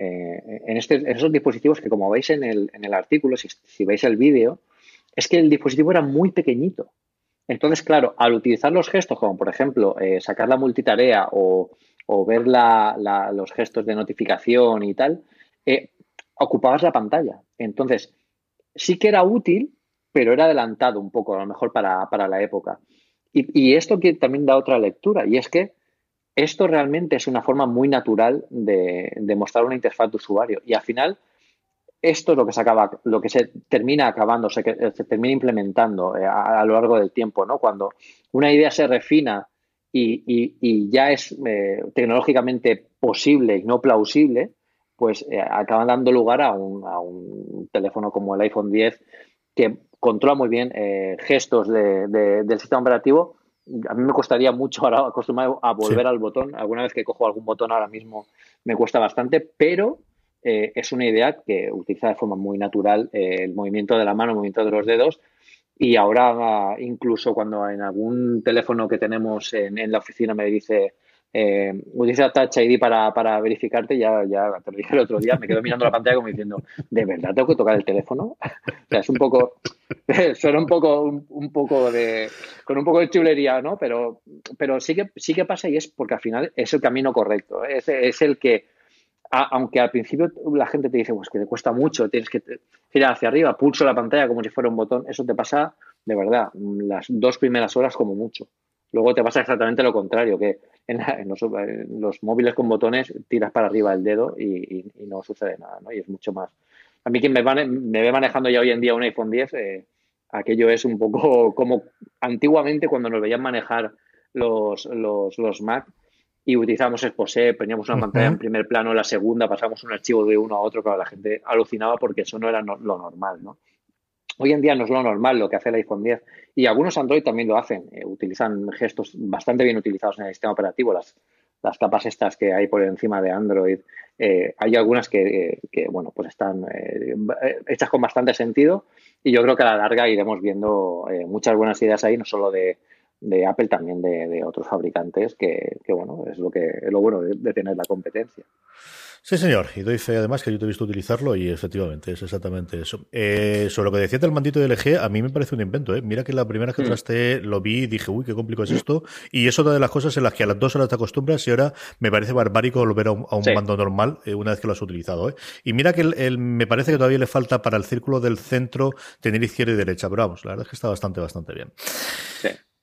eh, en este, en esos dispositivos que, como veis en el, en el artículo, si, si veis el vídeo, es que el dispositivo era muy pequeñito. Entonces, claro, al utilizar los gestos, como por ejemplo eh, sacar la multitarea o, o ver la, la, los gestos de notificación y tal, eh, ocupabas la pantalla. Entonces, sí que era útil, pero era adelantado un poco, a lo mejor para, para la época. Y, y esto que también da otra lectura, y es que esto realmente es una forma muy natural de, de mostrar una interfaz de usuario. Y al final, esto es lo que se acaba, lo que se termina acabando, se, se termina implementando eh, a, a lo largo del tiempo, ¿no? Cuando una idea se refina y, y, y ya es eh, tecnológicamente posible y no plausible, pues eh, acaban dando lugar a un, a un teléfono como el iPhone diez que controla muy bien eh, gestos de, de, del sistema operativo. A mí me costaría mucho ahora acostumbrarme a volver sí. al botón. Alguna vez que cojo algún botón ahora mismo me cuesta bastante, pero eh, es una idea que utiliza de forma muy natural eh, el movimiento de la mano, el movimiento de los dedos. Y ahora, incluso cuando en algún teléfono que tenemos en, en la oficina me dice eh, utiliza Touch I D para, para verificarte, ya, ya te lo dije el otro día, me quedo mirando la pantalla como diciendo, ¿de verdad tengo que tocar el teléfono? O sea, es un poco, suena un poco, un, un poco de, con un poco de chulería, ¿no? Pero, pero sí que, sí que pasa y es porque al final es el camino correcto, es, es el que, a, aunque al principio la gente te dice, pues que te cuesta mucho, tienes que ir hacia arriba, pulso la pantalla como si fuera un botón, eso te pasa, de verdad, las dos primeras horas como mucho. Luego te pasa exactamente lo contrario, que en, la, en, los, en los móviles con botones tiras para arriba el dedo y, y, y no sucede nada, ¿no? Y es mucho más. A mí quien me, mane, me ve manejando ya hoy en día un iPhone diez, eh, aquello es un poco como antiguamente cuando nos veían manejar los, los, los Mac y utilizábamos Exposé, poníamos una uh-huh. pantalla en primer plano, la segunda, pasamos un archivo de uno a otro, claro, la gente alucinaba porque eso no era no, lo normal, ¿no? Hoy en día no es lo normal lo que hace el iPhone diez y algunos Android también lo hacen, eh, utilizan gestos bastante bien utilizados en el sistema operativo, las, las capas estas que hay por encima de Android, eh, hay algunas que, eh, que bueno, pues están eh, hechas con bastante sentido y yo creo que a la larga iremos viendo eh, muchas buenas ideas ahí, no solo de, de Apple, también de, de otros fabricantes, que, que bueno, es lo que es lo bueno de, de tener la competencia. Sí, señor, y doy fe además que yo te he visto utilizarlo y efectivamente es exactamente eso. Eh, sobre lo que decías del mandito de L G, a mí me parece un invento, ¿eh? Mira que la primera vez que trasteé lo vi y dije, uy, qué complicado es esto, y es otra de las cosas en las que a las dos horas te acostumbras y ahora me parece barbárico volver a un, a un sí. mando normal eh, una vez que lo has utilizado, ¿eh? Y mira que el, el, me parece que todavía le falta para el círculo del centro tener izquierda y derecha, pero vamos, la verdad es que está bastante, bastante bien. Sí.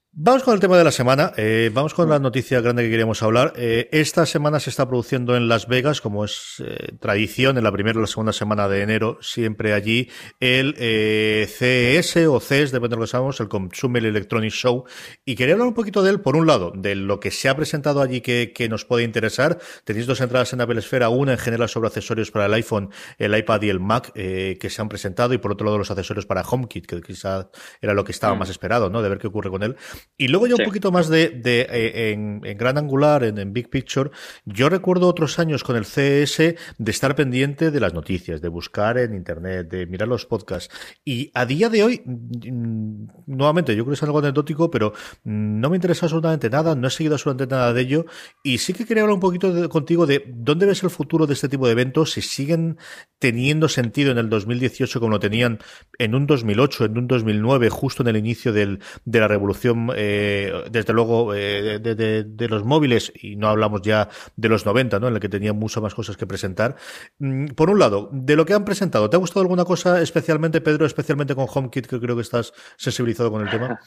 Vamos con el tema de la semana. Eh, vamos con la noticia grande que queríamos hablar. Eh, esta semana se está produciendo en Las Vegas, como es eh, tradición, en la primera o la segunda semana de enero, siempre allí, el eh, C E S o C E S, depende de lo que sabemos, el Consumer Electronics Show. Y quería hablar un poquito de él, por un lado, de lo que se ha presentado allí que, que nos puede interesar. Tenéis dos entradas en Apple Esfera, una en general sobre accesorios para el iPhone, el iPad y el Mac, eh, que se han presentado, y por otro lado los accesorios para HomeKit, que quizás era lo que estaba mm. más esperado, ¿no? De ver qué ocurre con él. Y luego ya sí. un poquito más de, de eh, en, en gran angular, en, en big picture, yo recuerdo otros años con el C E S de estar pendiente de las noticias, de buscar en internet, de mirar los podcasts. Y a día de hoy, nuevamente, yo creo que es algo anecdótico, pero no me interesa absolutamente nada, no he seguido absolutamente nada de ello. Y sí que quería hablar un poquito de, contigo de dónde ves el futuro de este tipo de eventos, si siguen teniendo sentido en el dos mil dieciocho como lo tenían en un dos mil ocho, en un dos mil nueve, justo en el inicio del, de la revolución eh, desde luego eh, de, de, de los móviles, y no hablamos ya de los noventa, ¿no? En el que tenían muchas más cosas que presentar. Por un lado, de lo que han presentado, ¿te ha gustado alguna cosa especialmente, Pedro, especialmente con HomeKit, que creo que estás sensibilizado con el tema?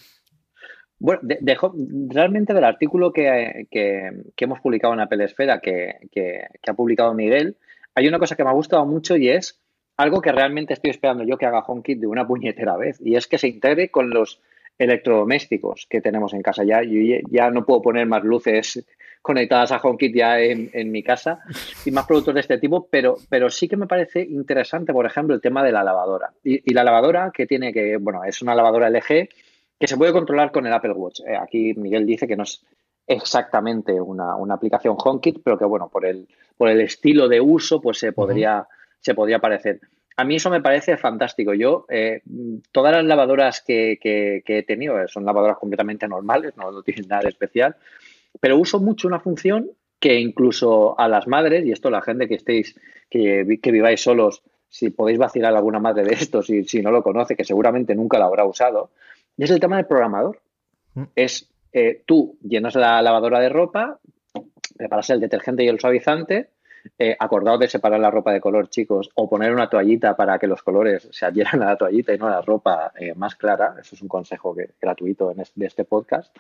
Bueno, de, de, realmente del artículo que, que, que hemos publicado en Apple Esfera, que, que, que ha publicado Miguel, hay una cosa que me ha gustado mucho y es algo que realmente estoy esperando yo que haga HomeKit de una puñetera vez, y es que se integre con los electrodomésticos que tenemos en casa. Ya, yo ya no puedo poner más luces conectadas a HomeKit ya en, en mi casa y más productos de este tipo, pero, pero sí que me parece interesante, por ejemplo, el tema de la lavadora. Y, y la lavadora que tiene que, bueno, es una lavadora L G que se puede controlar con el Apple Watch. Eh, aquí Miguel dice que no es exactamente una, una aplicación HomeKit, pero que, bueno, por el, por el estilo de uso, pues se podría, uh-huh. se podría parecer. A mí eso me parece fantástico. Yo, eh, todas las lavadoras que, que, que he tenido son lavadoras completamente normales, no, no tienen nada de especial, pero uso mucho una función que incluso a las madres, y esto la gente que estéis, que, que viváis solos, si podéis vacilar a alguna madre de estos, y si no lo conoce, que seguramente nunca lo habrá usado, y es el tema del programador. Mm. Es, eh, tú llenas la lavadora de ropa, preparas el detergente y el suavizante, Eh, acordaos de separar la ropa de color, chicos, o poner una toallita para que los colores se adhieran a la toallita y no a la ropa eh, más clara. Eso es un consejo que, gratuito en este, de este podcast.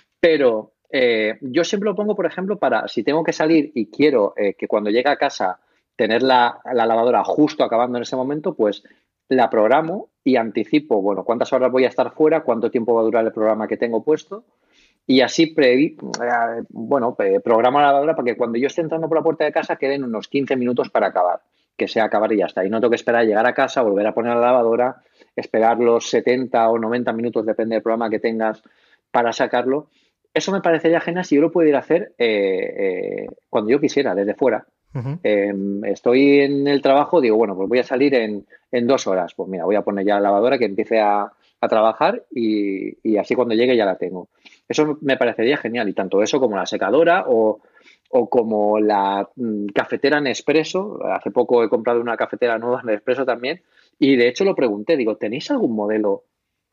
Pero eh, yo siempre lo pongo, por ejemplo, para si tengo que salir y quiero eh, que cuando llegue a casa tener la, la lavadora justo acabando en ese momento, pues la programo y anticipo, bueno, cuántas horas voy a estar fuera, cuánto tiempo va a durar el programa que tengo puesto. Y así, previ, eh, bueno, eh, programo la lavadora para que cuando yo esté entrando por la puerta de casa queden unos quince minutos para acabar, que sea acabar y ya está. Y no tengo que esperar a llegar a casa, volver a poner la lavadora, esperar los setenta o noventa minutos, depende del programa que tengas, para sacarlo. Eso me parecería genial si yo lo pudiera hacer eh, eh, cuando yo quisiera, desde fuera. Uh-huh. Eh, estoy en el trabajo, digo, bueno, pues voy a salir en, en dos horas. Pues mira, voy a poner ya la lavadora que empiece a, a trabajar y, y así cuando llegue ya la tengo. Eso me parecería genial, y tanto eso como la secadora o, o como la mm, cafetera Nespresso. Hace poco he comprado una cafetera nueva Nespresso también y de hecho lo pregunté, digo, ¿tenéis algún modelo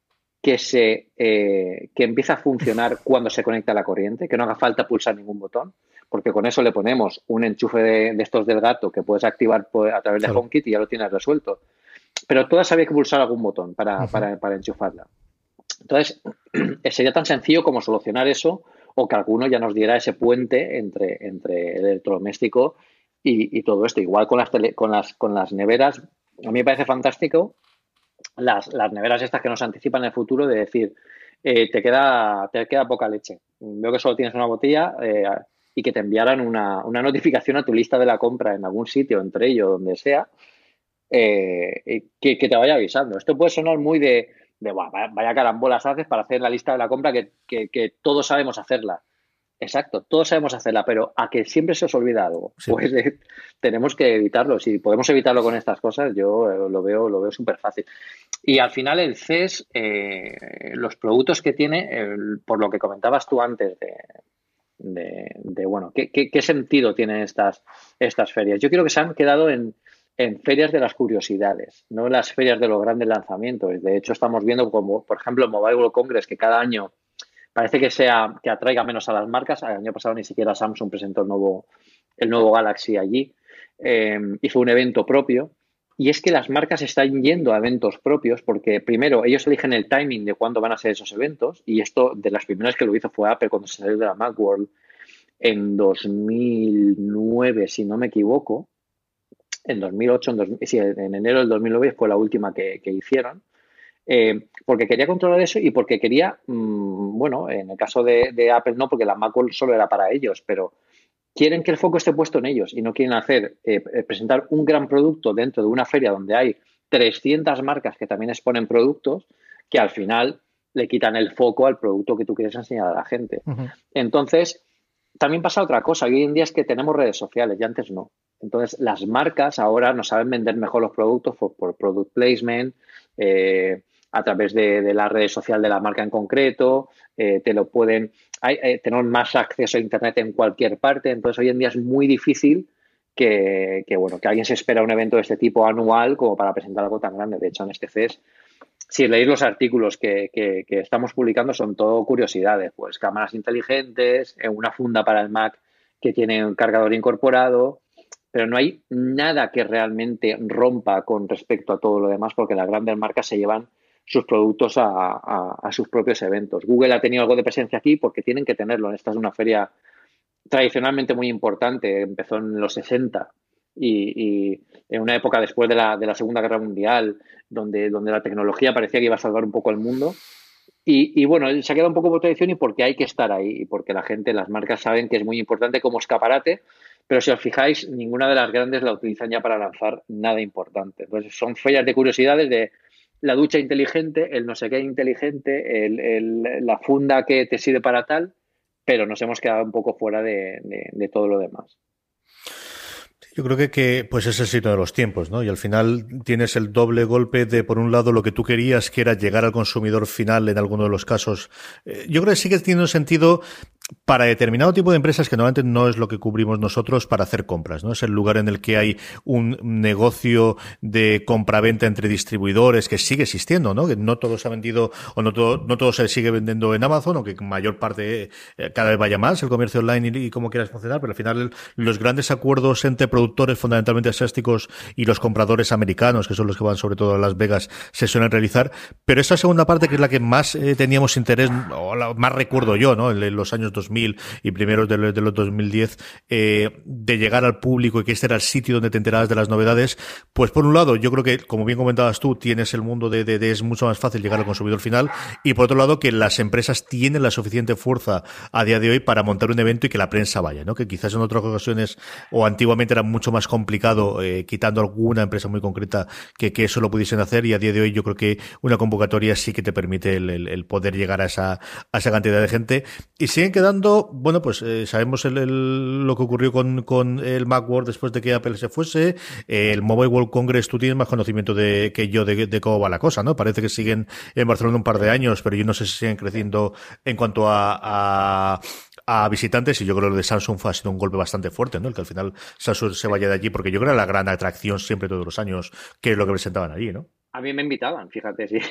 que se eh, que empieza a funcionar cuando se conecta a la corriente, que no haga falta pulsar ningún botón? Porque con eso le ponemos un enchufe de, de estos del gato que puedes activar a través de HomeKit y ya lo tienes resuelto. Pero todas había que pulsar algún botón para, uh-huh. para, para enchufarla. Entonces, sería tan sencillo como solucionar eso, o que alguno ya nos diera ese puente entre, entre el electrodoméstico y, y todo esto. Igual con las, tele, con, las, con las neveras, a mí me parece fantástico las, las neveras estas que nos anticipan el futuro, de decir, eh, te, queda, te queda poca leche. Veo que solo tienes una botella eh, y que te enviaran una, una notificación a tu lista de la compra en algún sitio, entre ellos, donde sea, eh, que, que te vaya avisando. Esto puede sonar muy de... de bueno, vaya carambolas haces para hacer la lista de la compra que, que, que todos sabemos hacerla. Exacto, todos sabemos hacerla, pero a que siempre se os olvida algo. Sí. Pues eh, tenemos que evitarlo. Si podemos evitarlo con estas cosas, yo eh, lo veo lo veo súper fácil. Y al final el C E S, eh, los productos que tiene, eh, por lo que comentabas tú antes de, de, de bueno, ¿qué, qué, qué sentido tienen estas, estas ferias? Yo creo que se han quedado en en ferias de las curiosidades, no en las ferias de los grandes lanzamientos. De hecho, estamos viendo como, por ejemplo, el Mobile World Congress, que cada año parece que sea que atraiga menos a las marcas. El año pasado ni siquiera Samsung presentó el nuevo, el nuevo Galaxy allí, eh, y fue un evento propio. Y es que las marcas están yendo a eventos propios porque, primero, ellos eligen el timing de cuándo van a ser esos eventos. Y esto, de las primeras que lo hizo fue Apple cuando se salió de la Macworld en dos mil nueve, si no me equivoco. En dos mil ocho, en, dos, sí, en enero del dos mil nueve fue la última que, que hicieron. Eh, porque quería controlar eso y porque quería, mmm, bueno, en el caso de, de Apple no, porque la Macworld solo era para ellos, pero quieren que el foco esté puesto en ellos y no quieren hacer eh, presentar un gran producto dentro de una feria donde hay trescientas marcas que también exponen productos que al final le quitan el foco al producto que tú quieres enseñar a la gente. Uh-huh. Entonces, también pasa otra cosa. Hoy en día es que tenemos redes sociales y antes no. Entonces, las marcas ahora nos saben vender mejor los productos por, por product placement, eh, a través de, de la red social de la marca en concreto, eh, te lo pueden, hay, eh, tener más acceso a Internet en cualquier parte. Entonces, hoy en día es muy difícil que, que, bueno, que alguien se espera un evento de este tipo anual como para presentar algo tan grande. De hecho, en este C E S, si leéis los artículos que, que, que estamos publicando, son todo curiosidades, pues cámaras inteligentes, una funda para el Mac que tiene un cargador incorporado, pero no hay nada que realmente rompa con respecto a todo lo demás, porque las grandes marcas se llevan sus productos a, a, a sus propios eventos. Google ha tenido algo de presencia aquí porque tienen que tenerlo. Esta es una feria tradicionalmente muy importante, empezó en los sesenta y, y en una época después de la, de la Segunda Guerra Mundial, donde, donde la tecnología parecía que iba a salvar un poco el mundo. Y, y bueno, se ha quedado un poco por tradición y porque hay que estar ahí y porque la gente, las marcas saben que es muy importante como escaparate, pero si os fijáis, ninguna de las grandes la utilizan ya para lanzar nada importante. Entonces son ferias de curiosidades de la ducha inteligente, el no sé qué inteligente, el, el, la funda que te sirve para tal, pero nos hemos quedado un poco fuera de, de, de todo lo demás. Yo creo que, que pues es el signo de los tiempos, ¿no? Y al final tienes el doble golpe de, por un lado, lo que tú querías, que era llegar al consumidor final en alguno de los casos. Eh, yo creo que sí que tiene un sentido para determinado tipo de empresas que normalmente no es lo que cubrimos nosotros para hacer compras, ¿no? Es el lugar en el que hay un negocio de compraventa entre distribuidores que sigue existiendo, ¿no? Que no todo se ha vendido o no todo, no todo se sigue vendiendo en Amazon, o que mayor parte eh, cada vez vaya más el comercio online y, y cómo quieras funcionar, pero al final los grandes acuerdos entre productores fundamentalmente asiáticos y los compradores americanos, que son los que van sobre todo a Las Vegas, se suelen realizar. Pero esa segunda parte, que es la que más eh, teníamos interés, o la más recuerdo yo, ¿no? En, en los años dos mil y primeros de, de los dos mil diez, eh, de llegar al público y que este era el sitio donde te enterabas de las novedades, pues por un lado, yo creo que, como bien comentabas tú, tienes el mundo de, de, de es mucho más fácil llegar al consumidor final, y por otro lado, que las empresas tienen la suficiente fuerza a día de hoy para montar un evento y que la prensa vaya, ¿no? Que quizás en otras ocasiones, o antiguamente, era mucho más complicado, eh, quitando alguna empresa muy concreta, que, que eso lo pudiesen hacer, y a día de hoy yo creo que una convocatoria sí que te permite el, el, el poder llegar a esa, a esa cantidad de gente. Y siguen quedando dando, bueno, pues eh, sabemos el, el, lo que ocurrió con, con el Macworld después de que Apple se fuese, eh, el Mobile World Congress. Tú tienes más conocimiento de, que yo de, de cómo va la cosa, ¿no? Parece que siguen en Barcelona un par de años, pero yo no sé si siguen creciendo en cuanto a, a a visitantes, y yo creo que lo de Samsung ha sido un golpe bastante fuerte, ¿no? El que al final Samsung se vaya de allí, porque yo creo que era la gran atracción siempre todos los años, que es lo que presentaban allí, ¿no? A mí me invitaban, fíjate, sí.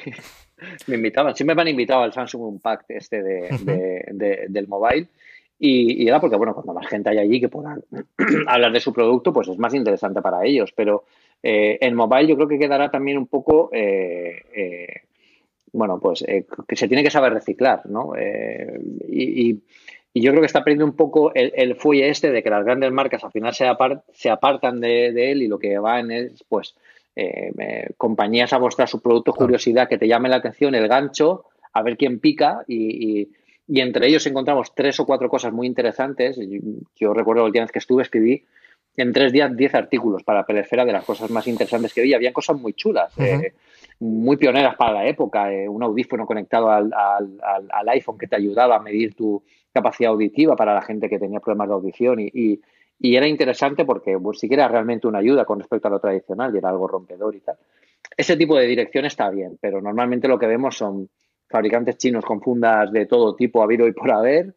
Me invitaban. Siempre me han invitado al Samsung Unpacked este de, uh-huh. de, de, del mobile. Y, y era porque, bueno, cuando más gente hay allí que puedan hablar de su producto, pues es más interesante para ellos. Pero eh, el mobile yo creo que quedará también un poco, eh, eh, bueno, pues eh, que se tiene que saber reciclar, ¿no? Eh, y, y, y yo creo que está perdiendo un poco el, el fuelle este de que las grandes marcas al final se, apart, se apartan de, de él, y lo que va en él es, pues, Eh, eh, compañías a mostrar su producto, curiosidad, que te llame la atención, el gancho, a ver quién pica, y, y, y entre ellos encontramos tres o cuatro cosas muy interesantes. Yo recuerdo la última vez que estuve, escribí en tres días diez artículos para Pelesfera de las cosas más interesantes que vi. Había cosas muy chulas, uh-huh. eh, muy pioneras para la época, eh, un audífono conectado al, al, al, al iPhone que te ayudaba a medir tu capacidad auditiva para la gente que tenía problemas de audición, y, y Y era interesante porque pues, sí que era realmente una ayuda con respecto a lo tradicional y era algo rompedor y tal. Ese tipo de dirección está bien, pero normalmente lo que vemos son fabricantes chinos con fundas de todo tipo, habido y por haber,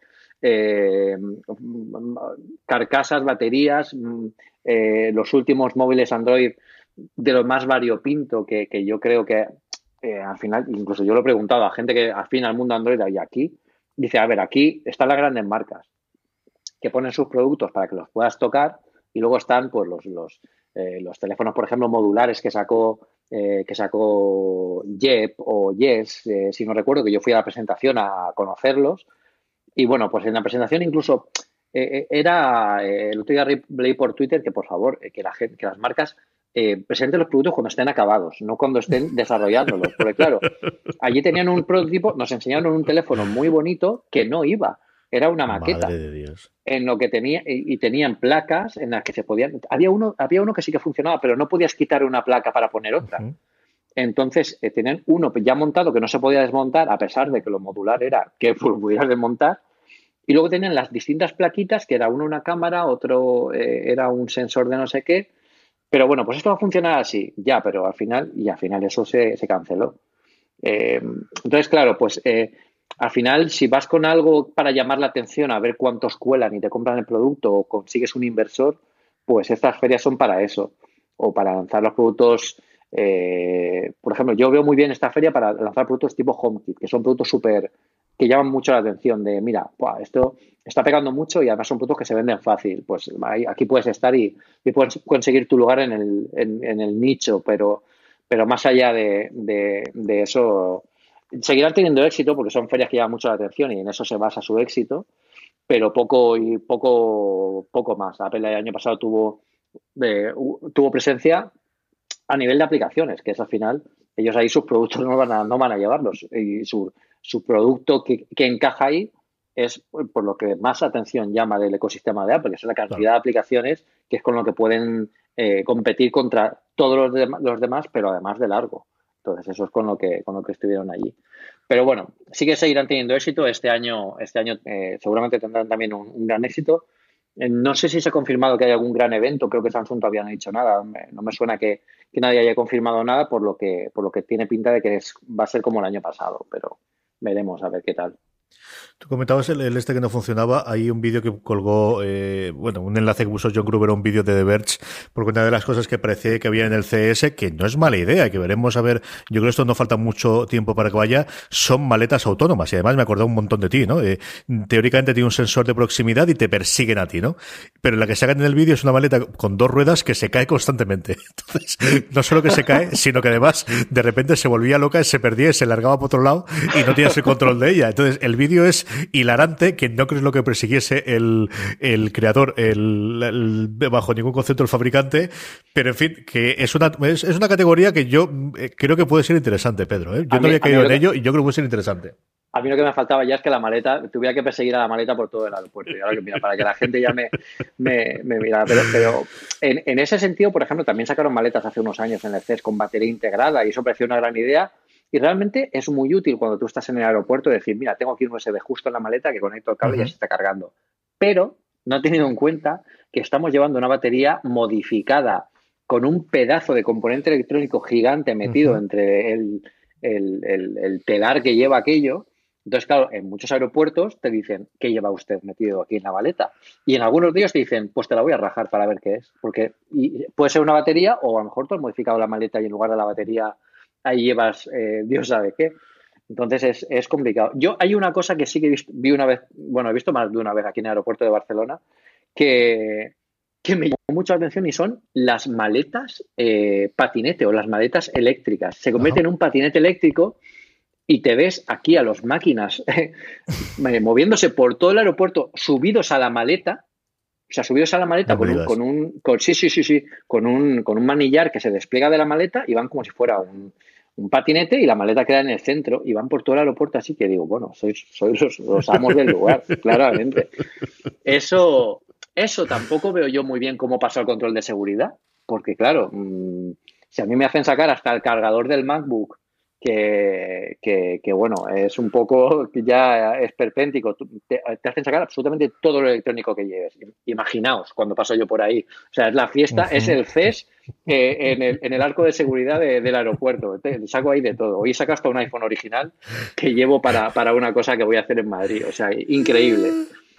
eh, carcasas, baterías, eh, los últimos móviles Android de lo más variopinto que, que yo creo que eh, al final, incluso yo lo he preguntado a gente que afina al mundo Android y aquí, dice, a ver, aquí están las grandes marcas que ponen sus productos para que los puedas tocar, y luego están pues los, los eh, los teléfonos, por ejemplo, modulares que sacó eh, que sacó Jep o Yes, eh, si no recuerdo, que yo fui a la presentación a conocerlos. Y bueno, pues en la presentación incluso eh, era, eh, el otro día leí por Twitter que por favor, eh, que, la gente, que las marcas eh, presenten los productos cuando estén acabados, no cuando estén desarrollándolos. Porque claro, allí tenían un prototipo, nos enseñaron un teléfono muy bonito que no iba, era una maqueta. Madre de Dios. En lo que tenía, y, y tenían placas en las que se podían, había uno, había uno que sí que funcionaba, pero no podías quitar una placa para poner otra. Uh-huh. Entonces, eh, tenían uno ya montado que no se podía desmontar, a pesar de que lo modular era que pudieras desmontar. Y luego tenían las distintas plaquitas, que era uno una cámara, otro eh, era un sensor de no sé qué. Pero bueno, pues esto va a funcionar así, ya, pero al final, y al final eso se, se canceló. Eh, entonces, claro, pues eh, al final, si vas con algo para llamar la atención, a ver cuántos cuelan y te compran el producto o consigues un inversor, pues estas ferias son para eso. O para lanzar los productos, eh, por ejemplo, yo veo muy bien esta feria para lanzar productos tipo HomeKit, que son productos súper, que llaman mucho la atención de, mira, ¡buah! Esto está pegando mucho y además son productos que se venden fácil. Pues ahí, aquí puedes estar y, y puedes conseguir tu lugar en el, en, en el nicho, pero, pero más allá de, de, de eso, seguirán teniendo éxito porque son ferias que llaman mucho la atención y en eso se basa su éxito, pero poco y poco, poco más. Apple el año pasado tuvo, eh, tuvo presencia a nivel de aplicaciones, que es al final, ellos ahí sus productos no van a, no van a llevarlos y su, su producto que, que encaja ahí es por lo que más atención llama del ecosistema de Apple, que es la cantidad claro. de aplicaciones que es con lo que pueden eh, competir contra todos los, de, los demás, pero además de largo. Entonces, eso es con lo que con lo que estuvieron allí. Pero bueno, sí que seguirán teniendo éxito. Este año, este año eh, seguramente tendrán también un, un gran éxito. Eh, no sé si se ha confirmado que hay algún gran evento. Creo que Samsung todavía no ha dicho nada. No me suena que, que nadie haya confirmado nada, por lo que por lo que tiene pinta de que es, va a ser como el año pasado. Pero veremos a ver qué tal. Tú comentabas el, el este que no funcionaba. Hay un vídeo que colgó, eh, bueno, un enlace que puso John Gruber a un vídeo de The Verge, porque una de las cosas que parecía que había en el C E S, que no es mala idea, que veremos a ver, yo creo que esto no falta mucho tiempo para que vaya, son maletas autónomas. Y además me acordé un montón de ti, ¿no? Eh, teóricamente tiene un sensor de proximidad y te persiguen a ti, ¿no? Pero la que sacan en el vídeo es una maleta con dos ruedas que se cae constantemente. Entonces, no solo que se cae, sino que además de repente se volvía loca, se perdía, se largaba por otro lado y no tienes el control de ella. Entonces, el vídeo es hilarante, que no creo lo que persiguiese el, el creador el, el, bajo ningún concepto el fabricante, pero en fin, que es una es, es una categoría que yo eh, creo que puede ser interesante, Pedro, ¿eh? Yo a no mí, había caído en que, ello y yo creo que puede ser interesante. A mí lo que me faltaba ya es que la maleta, tuviera que perseguir a la maleta por todo el aeropuerto, y ahora que mira, para que la gente ya me, me, me mira, pero, pero en, en ese sentido, por ejemplo, también sacaron maletas hace unos años en el C E S con batería integrada y eso pareció una gran idea. Y realmente es muy útil cuando tú estás en el aeropuerto decir, mira, tengo aquí un U S B justo en la maleta que conecto el cable uh-huh. y ya se está cargando. Pero no he tenido en cuenta que estamos llevando una batería modificada con un pedazo de componente electrónico gigante metido uh-huh. entre el, el, el, el telar que lleva aquello. Entonces, claro, en muchos aeropuertos te dicen, ¿qué lleva usted metido aquí en la maleta? Y en algunos de ellos te dicen, pues te la voy a rajar para ver qué es. Porque y puede ser una batería o a lo mejor tú has modificado la maleta y en lugar de la batería ahí llevas eh, Dios sabe qué. Entonces es, es complicado. Yo hay una cosa que sí que he visto, vi una vez, bueno, he visto más de una vez aquí en el aeropuerto de Barcelona, que, que me llamó mucho la atención y son las maletas eh, patinete o las maletas eléctricas. Se convierte en un patinete eléctrico y te ves aquí a los máquinas eh, moviéndose por todo el aeropuerto, subidos a la maleta. O sea, subidos a la maleta no con, un, con un con, sí, sí, sí, sí, con un con un manillar que se despliega de la maleta y van como si fuera un, un patinete y la maleta queda en el centro y van por todo el aeropuerto así que digo, bueno, sois, sois los, los amos del lugar, claramente. Eso, eso tampoco veo yo muy bien cómo pasa el control de seguridad, porque claro, mmm, si a mí me hacen sacar hasta el cargador del MacBook, que, que, que bueno, es un poco, ya es perpéntico, te, te hacen sacar absolutamente todo lo electrónico que lleves. Imaginaos cuando paso yo por ahí. O sea, es la fiesta, uh-huh. es el C E S eh, en, el, en el arco de seguridad de, del aeropuerto. Te, saco ahí de todo. Hoy saco hasta un iPhone original que llevo para, para una cosa que voy a hacer en Madrid. O sea, increíble.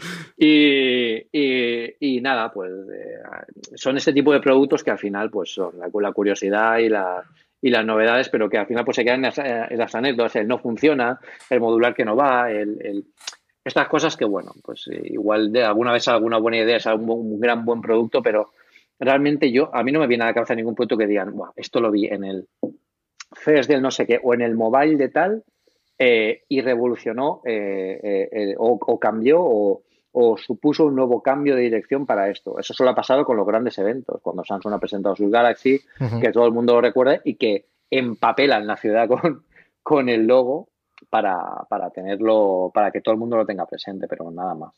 Y, y, y nada, pues eh, son este tipo de productos que al final pues son la, la curiosidad y la... y las novedades, pero que al final pues se quedan en las, en las anécdotas, el no funciona, el modular que no va, el, el estas cosas que, bueno, pues igual de alguna vez alguna buena idea es un, un gran buen producto, pero realmente yo, a mí no me viene a la cabeza ningún producto que digan, Buah, esto lo vi en el First del no sé qué, o en el mobile de tal, eh, y revolucionó eh, eh, eh, o, o cambió o, o supuso un nuevo cambio de dirección para esto. Eso solo ha pasado con los grandes eventos, cuando Samsung ha presentado sus Galaxy, uh-huh. que todo el mundo lo recuerda y que empapelan la ciudad con, con el logo para, para tenerlo, para que todo el mundo lo tenga presente, pero nada más.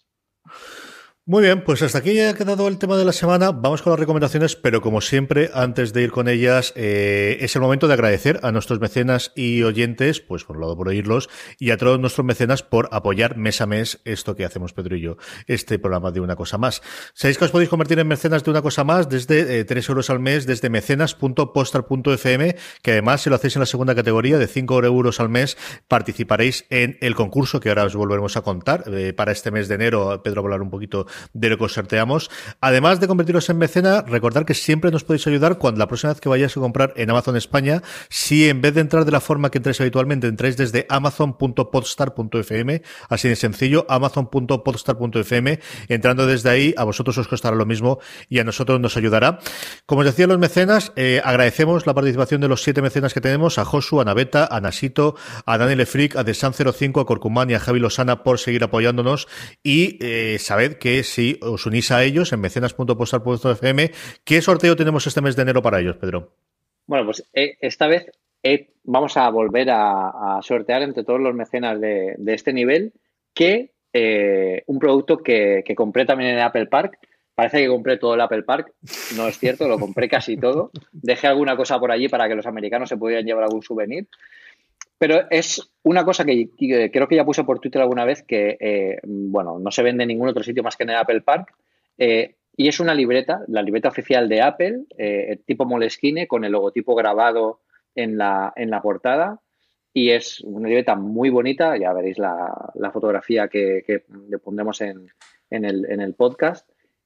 Muy bien, pues hasta aquí ha quedado el tema de la semana. Vamos con las recomendaciones, pero como siempre, antes de ir con ellas, eh, es el momento de agradecer a nuestros mecenas y oyentes, pues por un lado por oírlos, y a todos nuestros mecenas por apoyar mes a mes esto que hacemos Pedro y yo, este programa de Una Cosa Más. Sabéis que os podéis convertir en mecenas de Una Cosa Más desde eh, tres euros al mes, desde mecenas punto postar punto f m, que además, si lo hacéis en la segunda categoría de cinco euros al mes, participaréis en el concurso que ahora os volveremos a contar. Eh, para este mes de enero, Pedro va a hablar un poquito de lo que os sorteamos. Además de convertiros en mecena, recordad que siempre nos podéis ayudar cuando la próxima vez que vayáis a comprar en Amazon España, si en vez de entrar de la forma que entráis habitualmente, entráis desde amazon punto podstar punto f m, así de sencillo, amazon punto podstar punto f m, entrando desde ahí, a vosotros os costará lo mismo y a nosotros nos ayudará. Como os decía, los mecenas, eh, agradecemos la participación de los siete mecenas que tenemos, a Josu, a Naveta, a Nasito, a Daniel Efric, a Desan cero cinco, a Corcumán y a Javi Losana por seguir apoyándonos, y eh, sabed que si os unís a ellos en mecenas punto postar punto f m, ¿qué sorteo tenemos este mes de enero para ellos, Pedro? Bueno, pues eh, esta vez eh, vamos a volver a, a sortear entre todos los mecenas de, de este nivel que eh, un producto que, que compré también en Apple Park. Parece que compré todo el Apple Park, no es cierto, lo compré casi todo. Dejé alguna cosa por allí para que los americanos se pudieran llevar algún souvenir. Pero es una cosa que, que creo que ya puse por Twitter alguna vez que, eh, bueno, no se vende en ningún otro sitio más que en el Apple Park. Eh, y es una libreta, la libreta oficial de Apple, eh, tipo Moleskine, con el logotipo grabado en la, en la portada. Y es una libreta muy bonita, ya veréis la, la fotografía que, que le pondremos en, en, el, en el podcast.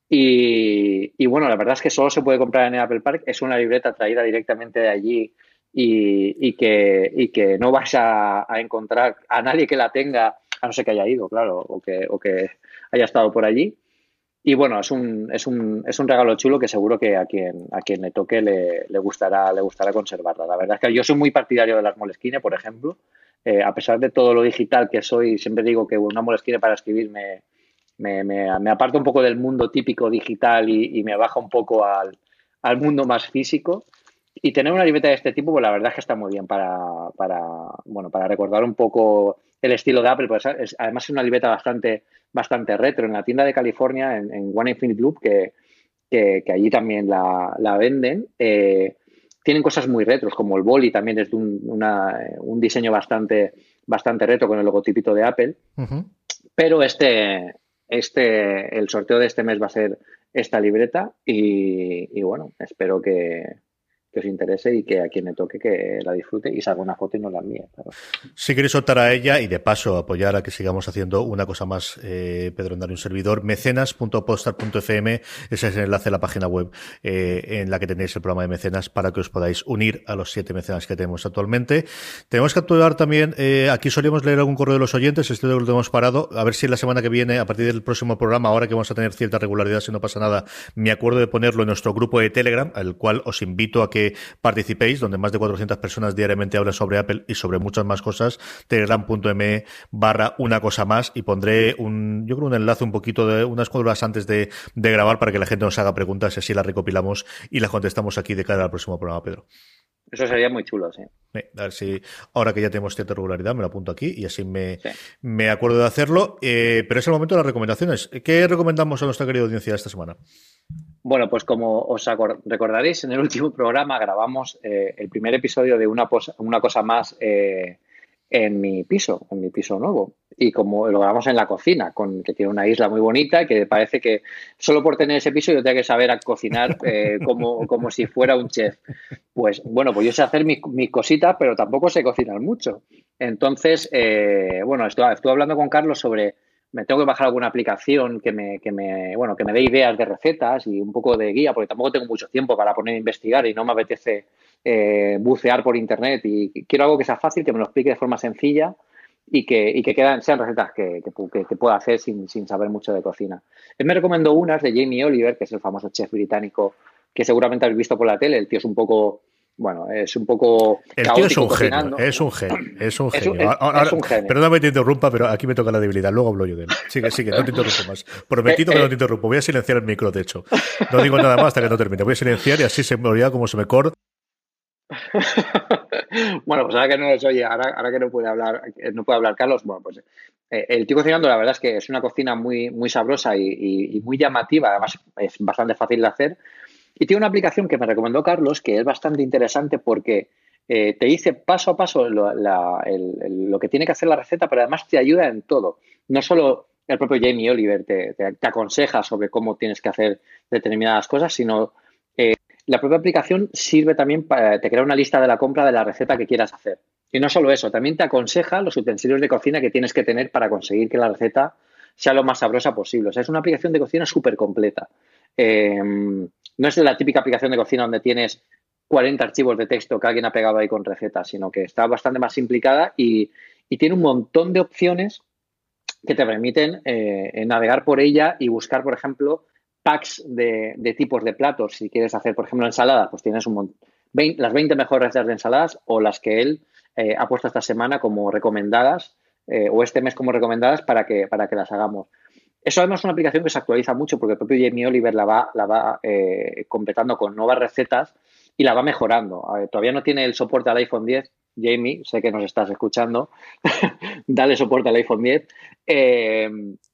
Y, y bueno, la verdad es que solo se puede comprar en el Apple Park. Es una libreta traída directamente de allí. Y, y, que, y que no vas a, a encontrar a nadie que la tenga, a no ser que haya ido, claro, o que, o que haya estado por allí. Y bueno, es un, es un, es un regalo chulo que seguro que a quien, a quien le toque le, le, gustará, le gustará conservarla. La verdad es que yo soy muy partidario de las Moleskine, por ejemplo. Eh, a pesar de todo lo digital que soy, siempre digo que una Moleskine para escribir me, me, me, me aparta un poco del mundo típico digital y, y me baja un poco al, al mundo más físico. Y tener una libreta de este tipo, pues la verdad es que está muy bien para, para, bueno, para recordar un poco el estilo de Apple. Pues es, además es una libreta bastante, bastante retro. En la tienda de California, en, en One Infinite Loop, que, que, que allí también la, la venden, eh, tienen cosas muy retros, como el boli también es de un, una, un diseño bastante, bastante retro con el logotipito de Apple. Uh-huh. Pero este, este, el sorteo de este mes va a ser esta libreta y, y bueno, espero que... que os interese y que a quien le toque que la disfrute y salga una foto y nos la envíe. Claro. Si queréis optar a ella y de paso apoyar a que sigamos haciendo Una Cosa Más, eh, Pedro Endar, un servidor, mecenas punto podstar punto f m, ese es el enlace a la página web eh, en la que tenéis el programa de mecenas para que os podáis unir a los siete mecenas que tenemos actualmente. Tenemos que actuar también, eh, aquí solíamos leer algún correo de los oyentes, esto lo hemos parado, a ver si la semana que viene, a partir del próximo programa, ahora que vamos a tener cierta regularidad, si no pasa nada, me acuerdo de ponerlo en nuestro grupo de Telegram, al cual os invito a que participéis, donde más de cuatrocientas personas diariamente hablan sobre Apple y sobre muchas más cosas. telegram punto me barra una cosa más, y pondré un, yo creo un enlace un poquito de unas cuatro horas antes de, de grabar para que la gente nos haga preguntas y así las recopilamos y las contestamos aquí de cara al próximo programa, Pedro. Eso sería muy chulo, sí. A ver si ahora que ya tenemos cierta regularidad me lo apunto aquí y así me, sí. me acuerdo de hacerlo. Eh, pero es el momento de las recomendaciones. ¿Qué recomendamos a nuestra querida audiencia esta semana? Bueno, pues como os recordaréis, en el último programa grabamos eh, el primer episodio de Una, posa, una Cosa Más eh, en mi piso, en mi piso nuevo. Y como lo grabamos en la cocina, con, que tiene una isla muy bonita, que parece que solo por tener ese piso yo tengo que saber a cocinar eh, como, como si fuera un chef. Pues bueno, pues yo sé hacer mis, mis cositas, pero tampoco sé cocinar mucho. Entonces, eh, bueno, estuve, estuve hablando con Carlos sobre... Me tengo que bajar alguna aplicación que me, que me, bueno, que me dé ideas de recetas y un poco de guía, porque tampoco tengo mucho tiempo para poner a investigar y no me apetece eh, bucear por internet. Y quiero algo que sea fácil, que me lo explique de forma sencilla y que, y que quedan, sean recetas que, que, que pueda hacer sin, sin saber mucho de cocina. Él me recomendó unas de Jamie Oliver, que es el famoso chef británico que seguramente habéis visto por la tele. El tío es un poco... Bueno, es un poco El tío es un genio, es un genio, es un genio. Es un, es, ahora, es un genio. Perdóname que te interrumpa, pero aquí me toca la debilidad, luego hablo yo de él. Sigue, sigue, no te interrumpo más. Prometido que no te interrumpo, voy a silenciar el micro, de hecho. No digo nada más hasta que no termine, voy a silenciar y así se me olvida como se me corta. Bueno, pues ahora que no los oye, ahora, ahora que no puede hablar, no puede hablar Carlos, bueno, pues eh, el tío cocinando, la verdad es que es una cocina muy, muy sabrosa y, y, y muy llamativa, además es bastante fácil de hacer. Y tiene una aplicación que me recomendó Carlos que es bastante interesante porque eh, te dice paso a paso lo, la, el, el, lo que tiene que hacer la receta, pero además te ayuda en todo. No solo el propio Jamie Oliver te, te, te aconseja sobre cómo tienes que hacer determinadas cosas, sino eh, la propia aplicación sirve también para te crea una lista de la compra de la receta que quieras hacer. Y no solo eso, también te aconseja los utensilios de cocina que tienes que tener para conseguir que la receta sea lo más sabrosa posible. O sea, es una aplicación de cocina súper completa. Eh, no es la típica aplicación de cocina donde tienes cuarenta archivos de texto que alguien ha pegado ahí con recetas, sino que está bastante más implicada y, y tiene un montón de opciones que te permiten eh, navegar por ella y buscar, por ejemplo, packs de, de tipos de platos. Si quieres hacer, por ejemplo, ensalada, pues tienes un veinte, las veinte mejores recetas de ensaladas o las que él eh, ha puesto esta semana como recomendadas eh, o este mes como recomendadas para que, para que las hagamos. Eso además es una aplicación que se actualiza mucho porque el propio Jamie Oliver la va, la va eh, completando con nuevas recetas y la va mejorando. A ver, todavía no tiene el soporte al iPhone diez. Jamie, sé que nos estás escuchando. Dale soporte al iPhone diez. Eh,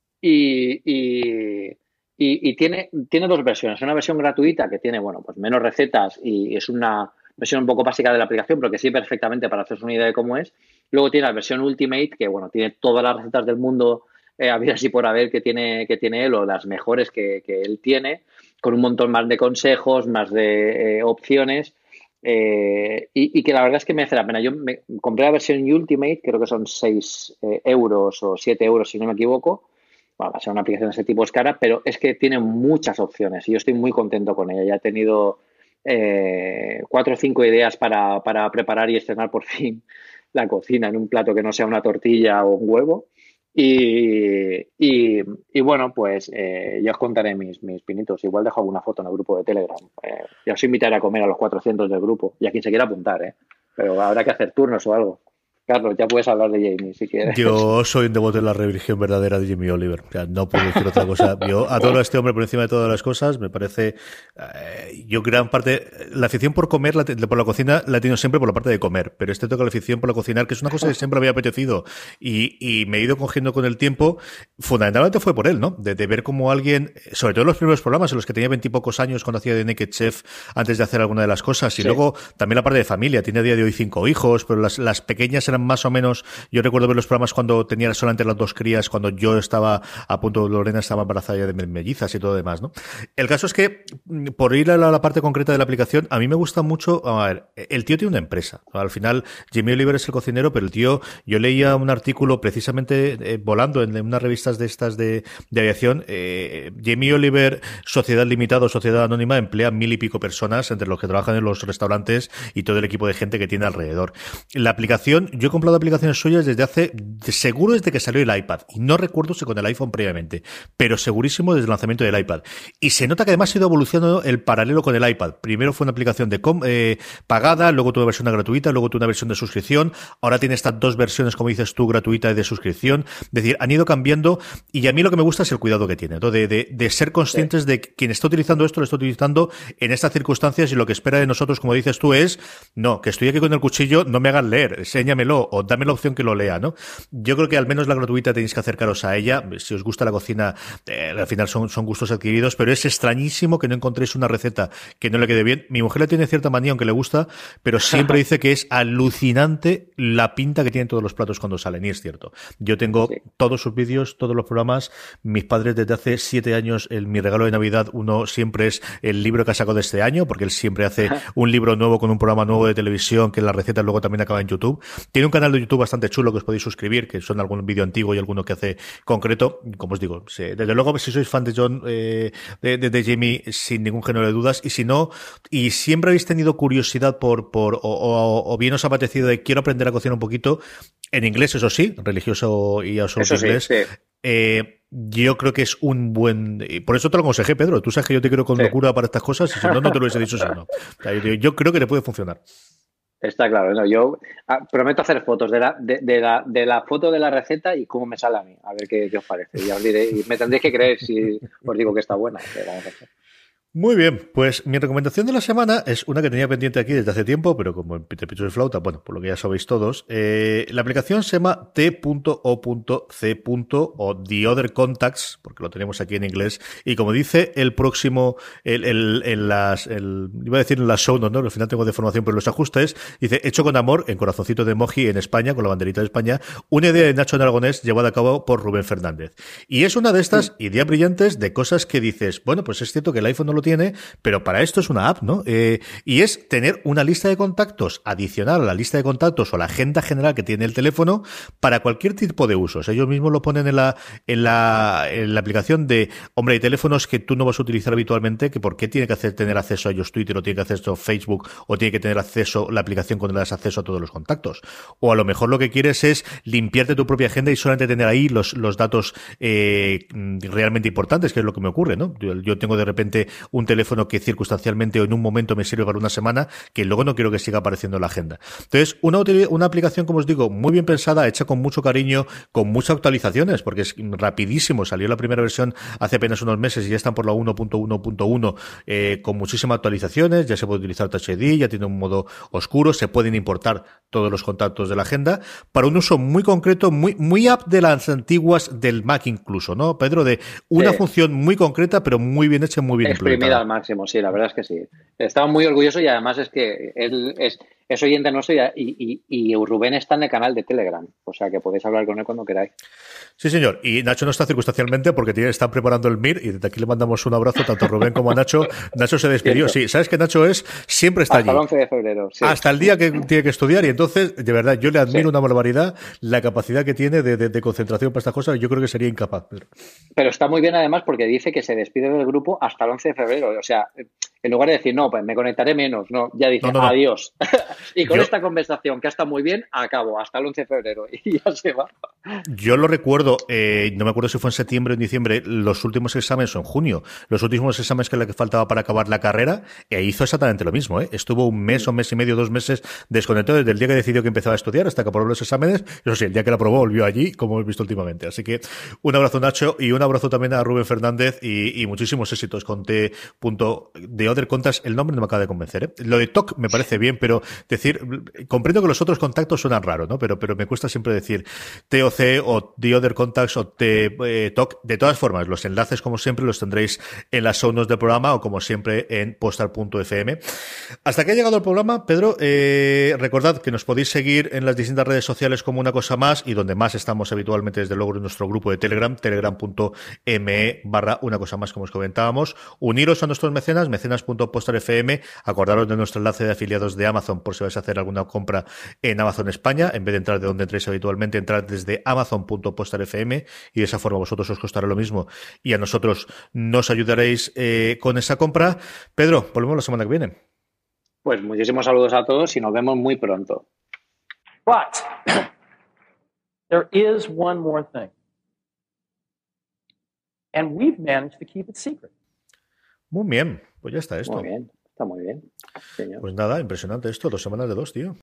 y, y, y, y tiene, tiene dos versiones. Una versión gratuita que tiene, bueno, pues menos recetas y es una versión un poco básica de la aplicación, pero que sirve perfectamente para hacerse una idea de cómo es. Luego tiene la versión Ultimate, que bueno, tiene todas las recetas del mundo eh, habidas así por haber que tiene, que tiene él, o las mejores que, que él tiene, con un montón más de consejos, más de eh, opciones. Eh, y, y que la verdad es que merece la pena. Yo me compré la versión Ultimate, creo que son seis eh, euros o siete euros si no me equivoco. Bueno, va a ser una aplicación de ese tipo, es cara, pero es que tiene muchas opciones y yo estoy muy contento con ella. Ya he tenido eh, cuatro o cinco ideas para, para preparar y estrenar por fin la cocina en un plato que no sea una tortilla o un huevo. Y, y, y bueno, pues eh, ya os contaré mis, mis pinitos. Igual dejo alguna foto en el grupo de Telegram. Eh, ya os invitaré a comer a los cuatrocientos del grupo y a quien se quiera apuntar, ¿eh? Pero habrá que hacer turnos o algo. Carlos, ya puedes hablar de Jamie si quieres. Yo soy un devoto de la religión verdadera de Jamie Oliver. O sea, no puedo decir otra cosa. Yo adoro a este hombre por encima de todas las cosas. Me parece. Eh, yo, gran parte. La afición por comer, la, por la cocina, la he tenido siempre por la parte de comer. Pero este toca la afición por la cocinar, que es una cosa que siempre me había apetecido. Y, y me he ido cogiendo con el tiempo. Fundamentalmente fue por él, ¿no? De, de ver cómo alguien. Sobre todo en los primeros programas, en los que tenía veintipocos años cuando hacía de Naked Chef, antes de hacer alguna de las cosas. Y sí. Luego también la parte de familia. Tiene a día de hoy cinco hijos, pero las, las pequeñas eran más o menos. Yo recuerdo ver los programas cuando tenía solamente las dos crías, cuando yo estaba a punto, Lorena estaba embarazada ya de mellizas y todo demás, ¿no? El caso es que, por ir a la, a la parte concreta de la aplicación, a mí me gusta mucho, a ver, el tío tiene una empresa. Al final, Jamie Oliver es el cocinero, pero el tío, yo leía un artículo precisamente eh, volando en, en unas revistas de estas de, de aviación, eh, Jamie Oliver, Sociedad Limitada o Sociedad Anónima, emplea mil y pico personas, entre los que trabajan en los restaurantes y todo el equipo de gente que tiene alrededor. La aplicación, yo he comprado aplicaciones suyas desde hace, seguro desde que salió el iPad, y no recuerdo si con el iPhone previamente, pero segurísimo desde el lanzamiento del iPad. Y se nota que además ha ido evolucionando el paralelo con el iPad. Primero fue una aplicación de com, eh, pagada, luego tuvo una versión gratuita, luego tuvo una versión de suscripción, ahora tiene estas dos versiones, como dices tú, gratuita y de suscripción. Es decir, han ido cambiando, y a mí lo que me gusta es el cuidado que tiene, ¿no? de, de, de ser conscientes sí. de que quien está utilizando esto lo está utilizando en estas circunstancias, y lo que espera de nosotros, como dices tú, es no, que estoy aquí con el cuchillo, no me hagan leer, enséñamelo, o dame la opción que lo lea, ¿no? Yo creo que al menos la gratuita tenéis que acercaros a ella. Si os gusta la cocina, eh, al final son, son gustos adquiridos, pero es extrañísimo que no encontréis una receta que no le quede bien. Mi mujer le tiene cierta manía, aunque le gusta, pero siempre dice que es alucinante la pinta que tienen todos los platos cuando salen, y es cierto. Yo tengo sí. todos sus vídeos, todos los programas. Mis padres desde hace siete años, el, mi regalo de Navidad, uno siempre es el libro que ha sacado de este año, porque él siempre hace un libro nuevo con un programa nuevo de televisión, que las recetas luego también acaban en YouTube. Tiene un canal de YouTube bastante chulo que os podéis suscribir, que son algún vídeo antiguo y alguno que hace concreto. Como os digo, sí, desde luego, si sois fan de John, eh, de, de, de Jamie, sin ningún género de dudas, y si no, y siempre habéis tenido curiosidad por, por o, o, o bien os ha apetecido de quiero aprender a cocinar un poquito, en inglés, eso sí, religioso y absoluto inglés, sí, sí. Eh, yo creo que es un buen... y por eso te lo aconsejé, Pedro. Tú sabes que yo te quiero con sí. locura para estas cosas y si no, no te lo hubiese dicho si no. O sea, yo, yo creo que te puede funcionar. Está claro, ¿no? Yo ah, prometo hacer fotos de la, de, de, la, de la foto de la receta y cómo me sale a mí, a ver qué, qué os parece. Y ya os diré, y me tendréis que creer si os digo que está buena. Que vamos a hacer. Muy bien, pues mi recomendación de la semana es una que tenía pendiente aquí desde hace tiempo, pero como en Peter Pichos de Flauta, bueno, por lo que ya sabéis todos, eh, la aplicación se llama T O C o The Other Contacts, porque lo tenemos aquí en inglés, y como dice el próximo, el, el, en las, el, iba a decir en las show notes, ¿no? Al final tengo de formación, pero los ajustes, dice, hecho con amor, en corazoncito de emoji en España, con la banderita de España, una idea de Nacho en Aragonés llevada a cabo por Rubén Fernández. Y es una de estas ideas brillantes de cosas que dices, bueno, pues es cierto que el iPhone no lo tiene, pero para esto es una app, ¿no? Eh, y es tener una lista de contactos adicional a la lista de contactos o la agenda general que tiene el teléfono para cualquier tipo de usos. Ellos mismos lo ponen en la, en la, en la aplicación de, hombre, hay teléfonos que tú no vas a utilizar habitualmente, que por qué tiene que hacer, tener acceso a ellos Twitter o tiene que hacer esto Facebook o tiene que tener acceso la aplicación cuando le das acceso a todos los contactos. O a lo mejor lo que quieres es limpiarte tu propia agenda y solamente tener ahí los, los datos eh, realmente importantes, que es lo que me ocurre, ¿no? Yo, yo tengo de repente un teléfono que circunstancialmente o en un momento me sirve para una semana, que luego no quiero que siga apareciendo en la agenda. Entonces, una, una aplicación, como os digo, muy bien pensada, hecha con mucho cariño, con muchas actualizaciones, porque es rapidísimo. Salió la primera versión hace apenas unos meses y ya están por la uno punto uno punto uno eh, con muchísimas actualizaciones. Ya se puede utilizar Touch I D, ya tiene un modo oscuro, se pueden importar todos los contactos de la agenda para un uso muy concreto, muy, muy app de las antiguas del Mac incluso, ¿no, Pedro? De una sí. función muy concreta, pero muy bien hecha, muy bien exprimida implementada. Al máximo, sí, la verdad es que sí. Estaba muy orgulloso y además es que él es, es oyente nuestro y, y, y Rubén está en el canal de Telegram, o sea que podéis hablar con él cuando queráis. Sí, señor. Y Nacho no está circunstancialmente porque tiene, están preparando el M I R y desde aquí le mandamos un abrazo tanto a Rubén como a Nacho. Nacho se despidió. Sí, sabes que Nacho es siempre está Hasta allí. Hasta el once de febrero. Sí. Hasta el día que tiene que estudiar y entonces, de verdad, yo le admiro sí. una barbaridad la capacidad que tiene de, de, de concentración para estas cosas. Yo creo que sería incapaz. Pedro. Pero está muy bien además porque dice que se despide del grupo hasta el once de febrero. O sea, en lugar de decir, no, pues me conectaré menos, no, ya dice, no, no, no. adiós. Y con yo, esta conversación, que ha estado muy bien, acabo hasta el once de febrero y ya se va. Yo lo recuerdo, eh, no me acuerdo si fue en septiembre o en diciembre, los últimos exámenes o en junio, los últimos exámenes que le faltaba para acabar la carrera, e hizo exactamente lo mismo, ¿eh? Estuvo un mes, un mes y medio, dos meses desconectado desde el día que decidió que empezaba a estudiar hasta que aprobó los exámenes. Eso sí, el día que la aprobó volvió allí, como hemos visto últimamente. Así que un abrazo, Nacho, y un abrazo también a Rubén Fernández y, y muchísimos éxitos con T. The Other Contacts. El nombre no me acaba de convencer, ¿eh? Lo de T O C me parece bien, pero decir, comprendo que los otros contactos suenan raros, ¿no? Pero, pero me cuesta siempre decir T O C o The Other Contacts o T, eh, T O C. De todas formas, los enlaces, como siempre, los tendréis en las show notes del programa o, como siempre, en postal punto f m. Hasta que ha llegado el programa, Pedro, eh, recordad que nos podéis seguir en las distintas redes sociales como Una Cosa Más y donde más estamos habitualmente, desde luego, en nuestro grupo de Telegram, telegram punto me barra Una Cosa Más, como os comentábamos. Uniros a nuestros mecenas, mecenas punto postal punto f m. Acordaros de nuestro enlace de afiliados de Amazon por si vais a hacer alguna compra en Amazon España. En vez de entrar de donde entréis habitualmente, entrad desde amazon punto postal punto f m y de esa forma vosotros os costará lo mismo y a nosotros nos ayudaréis eh, con esa compra. Pedro, volvemos la semana que viene. Pues muchísimos saludos a todos y nos vemos muy pronto. But there is one more thing. And we've managed to keep it secret. Muy bien, pues ya está esto. Muy bien, está muy bien. Señor. Pues nada, impresionante esto, dos semanas de dos, tío.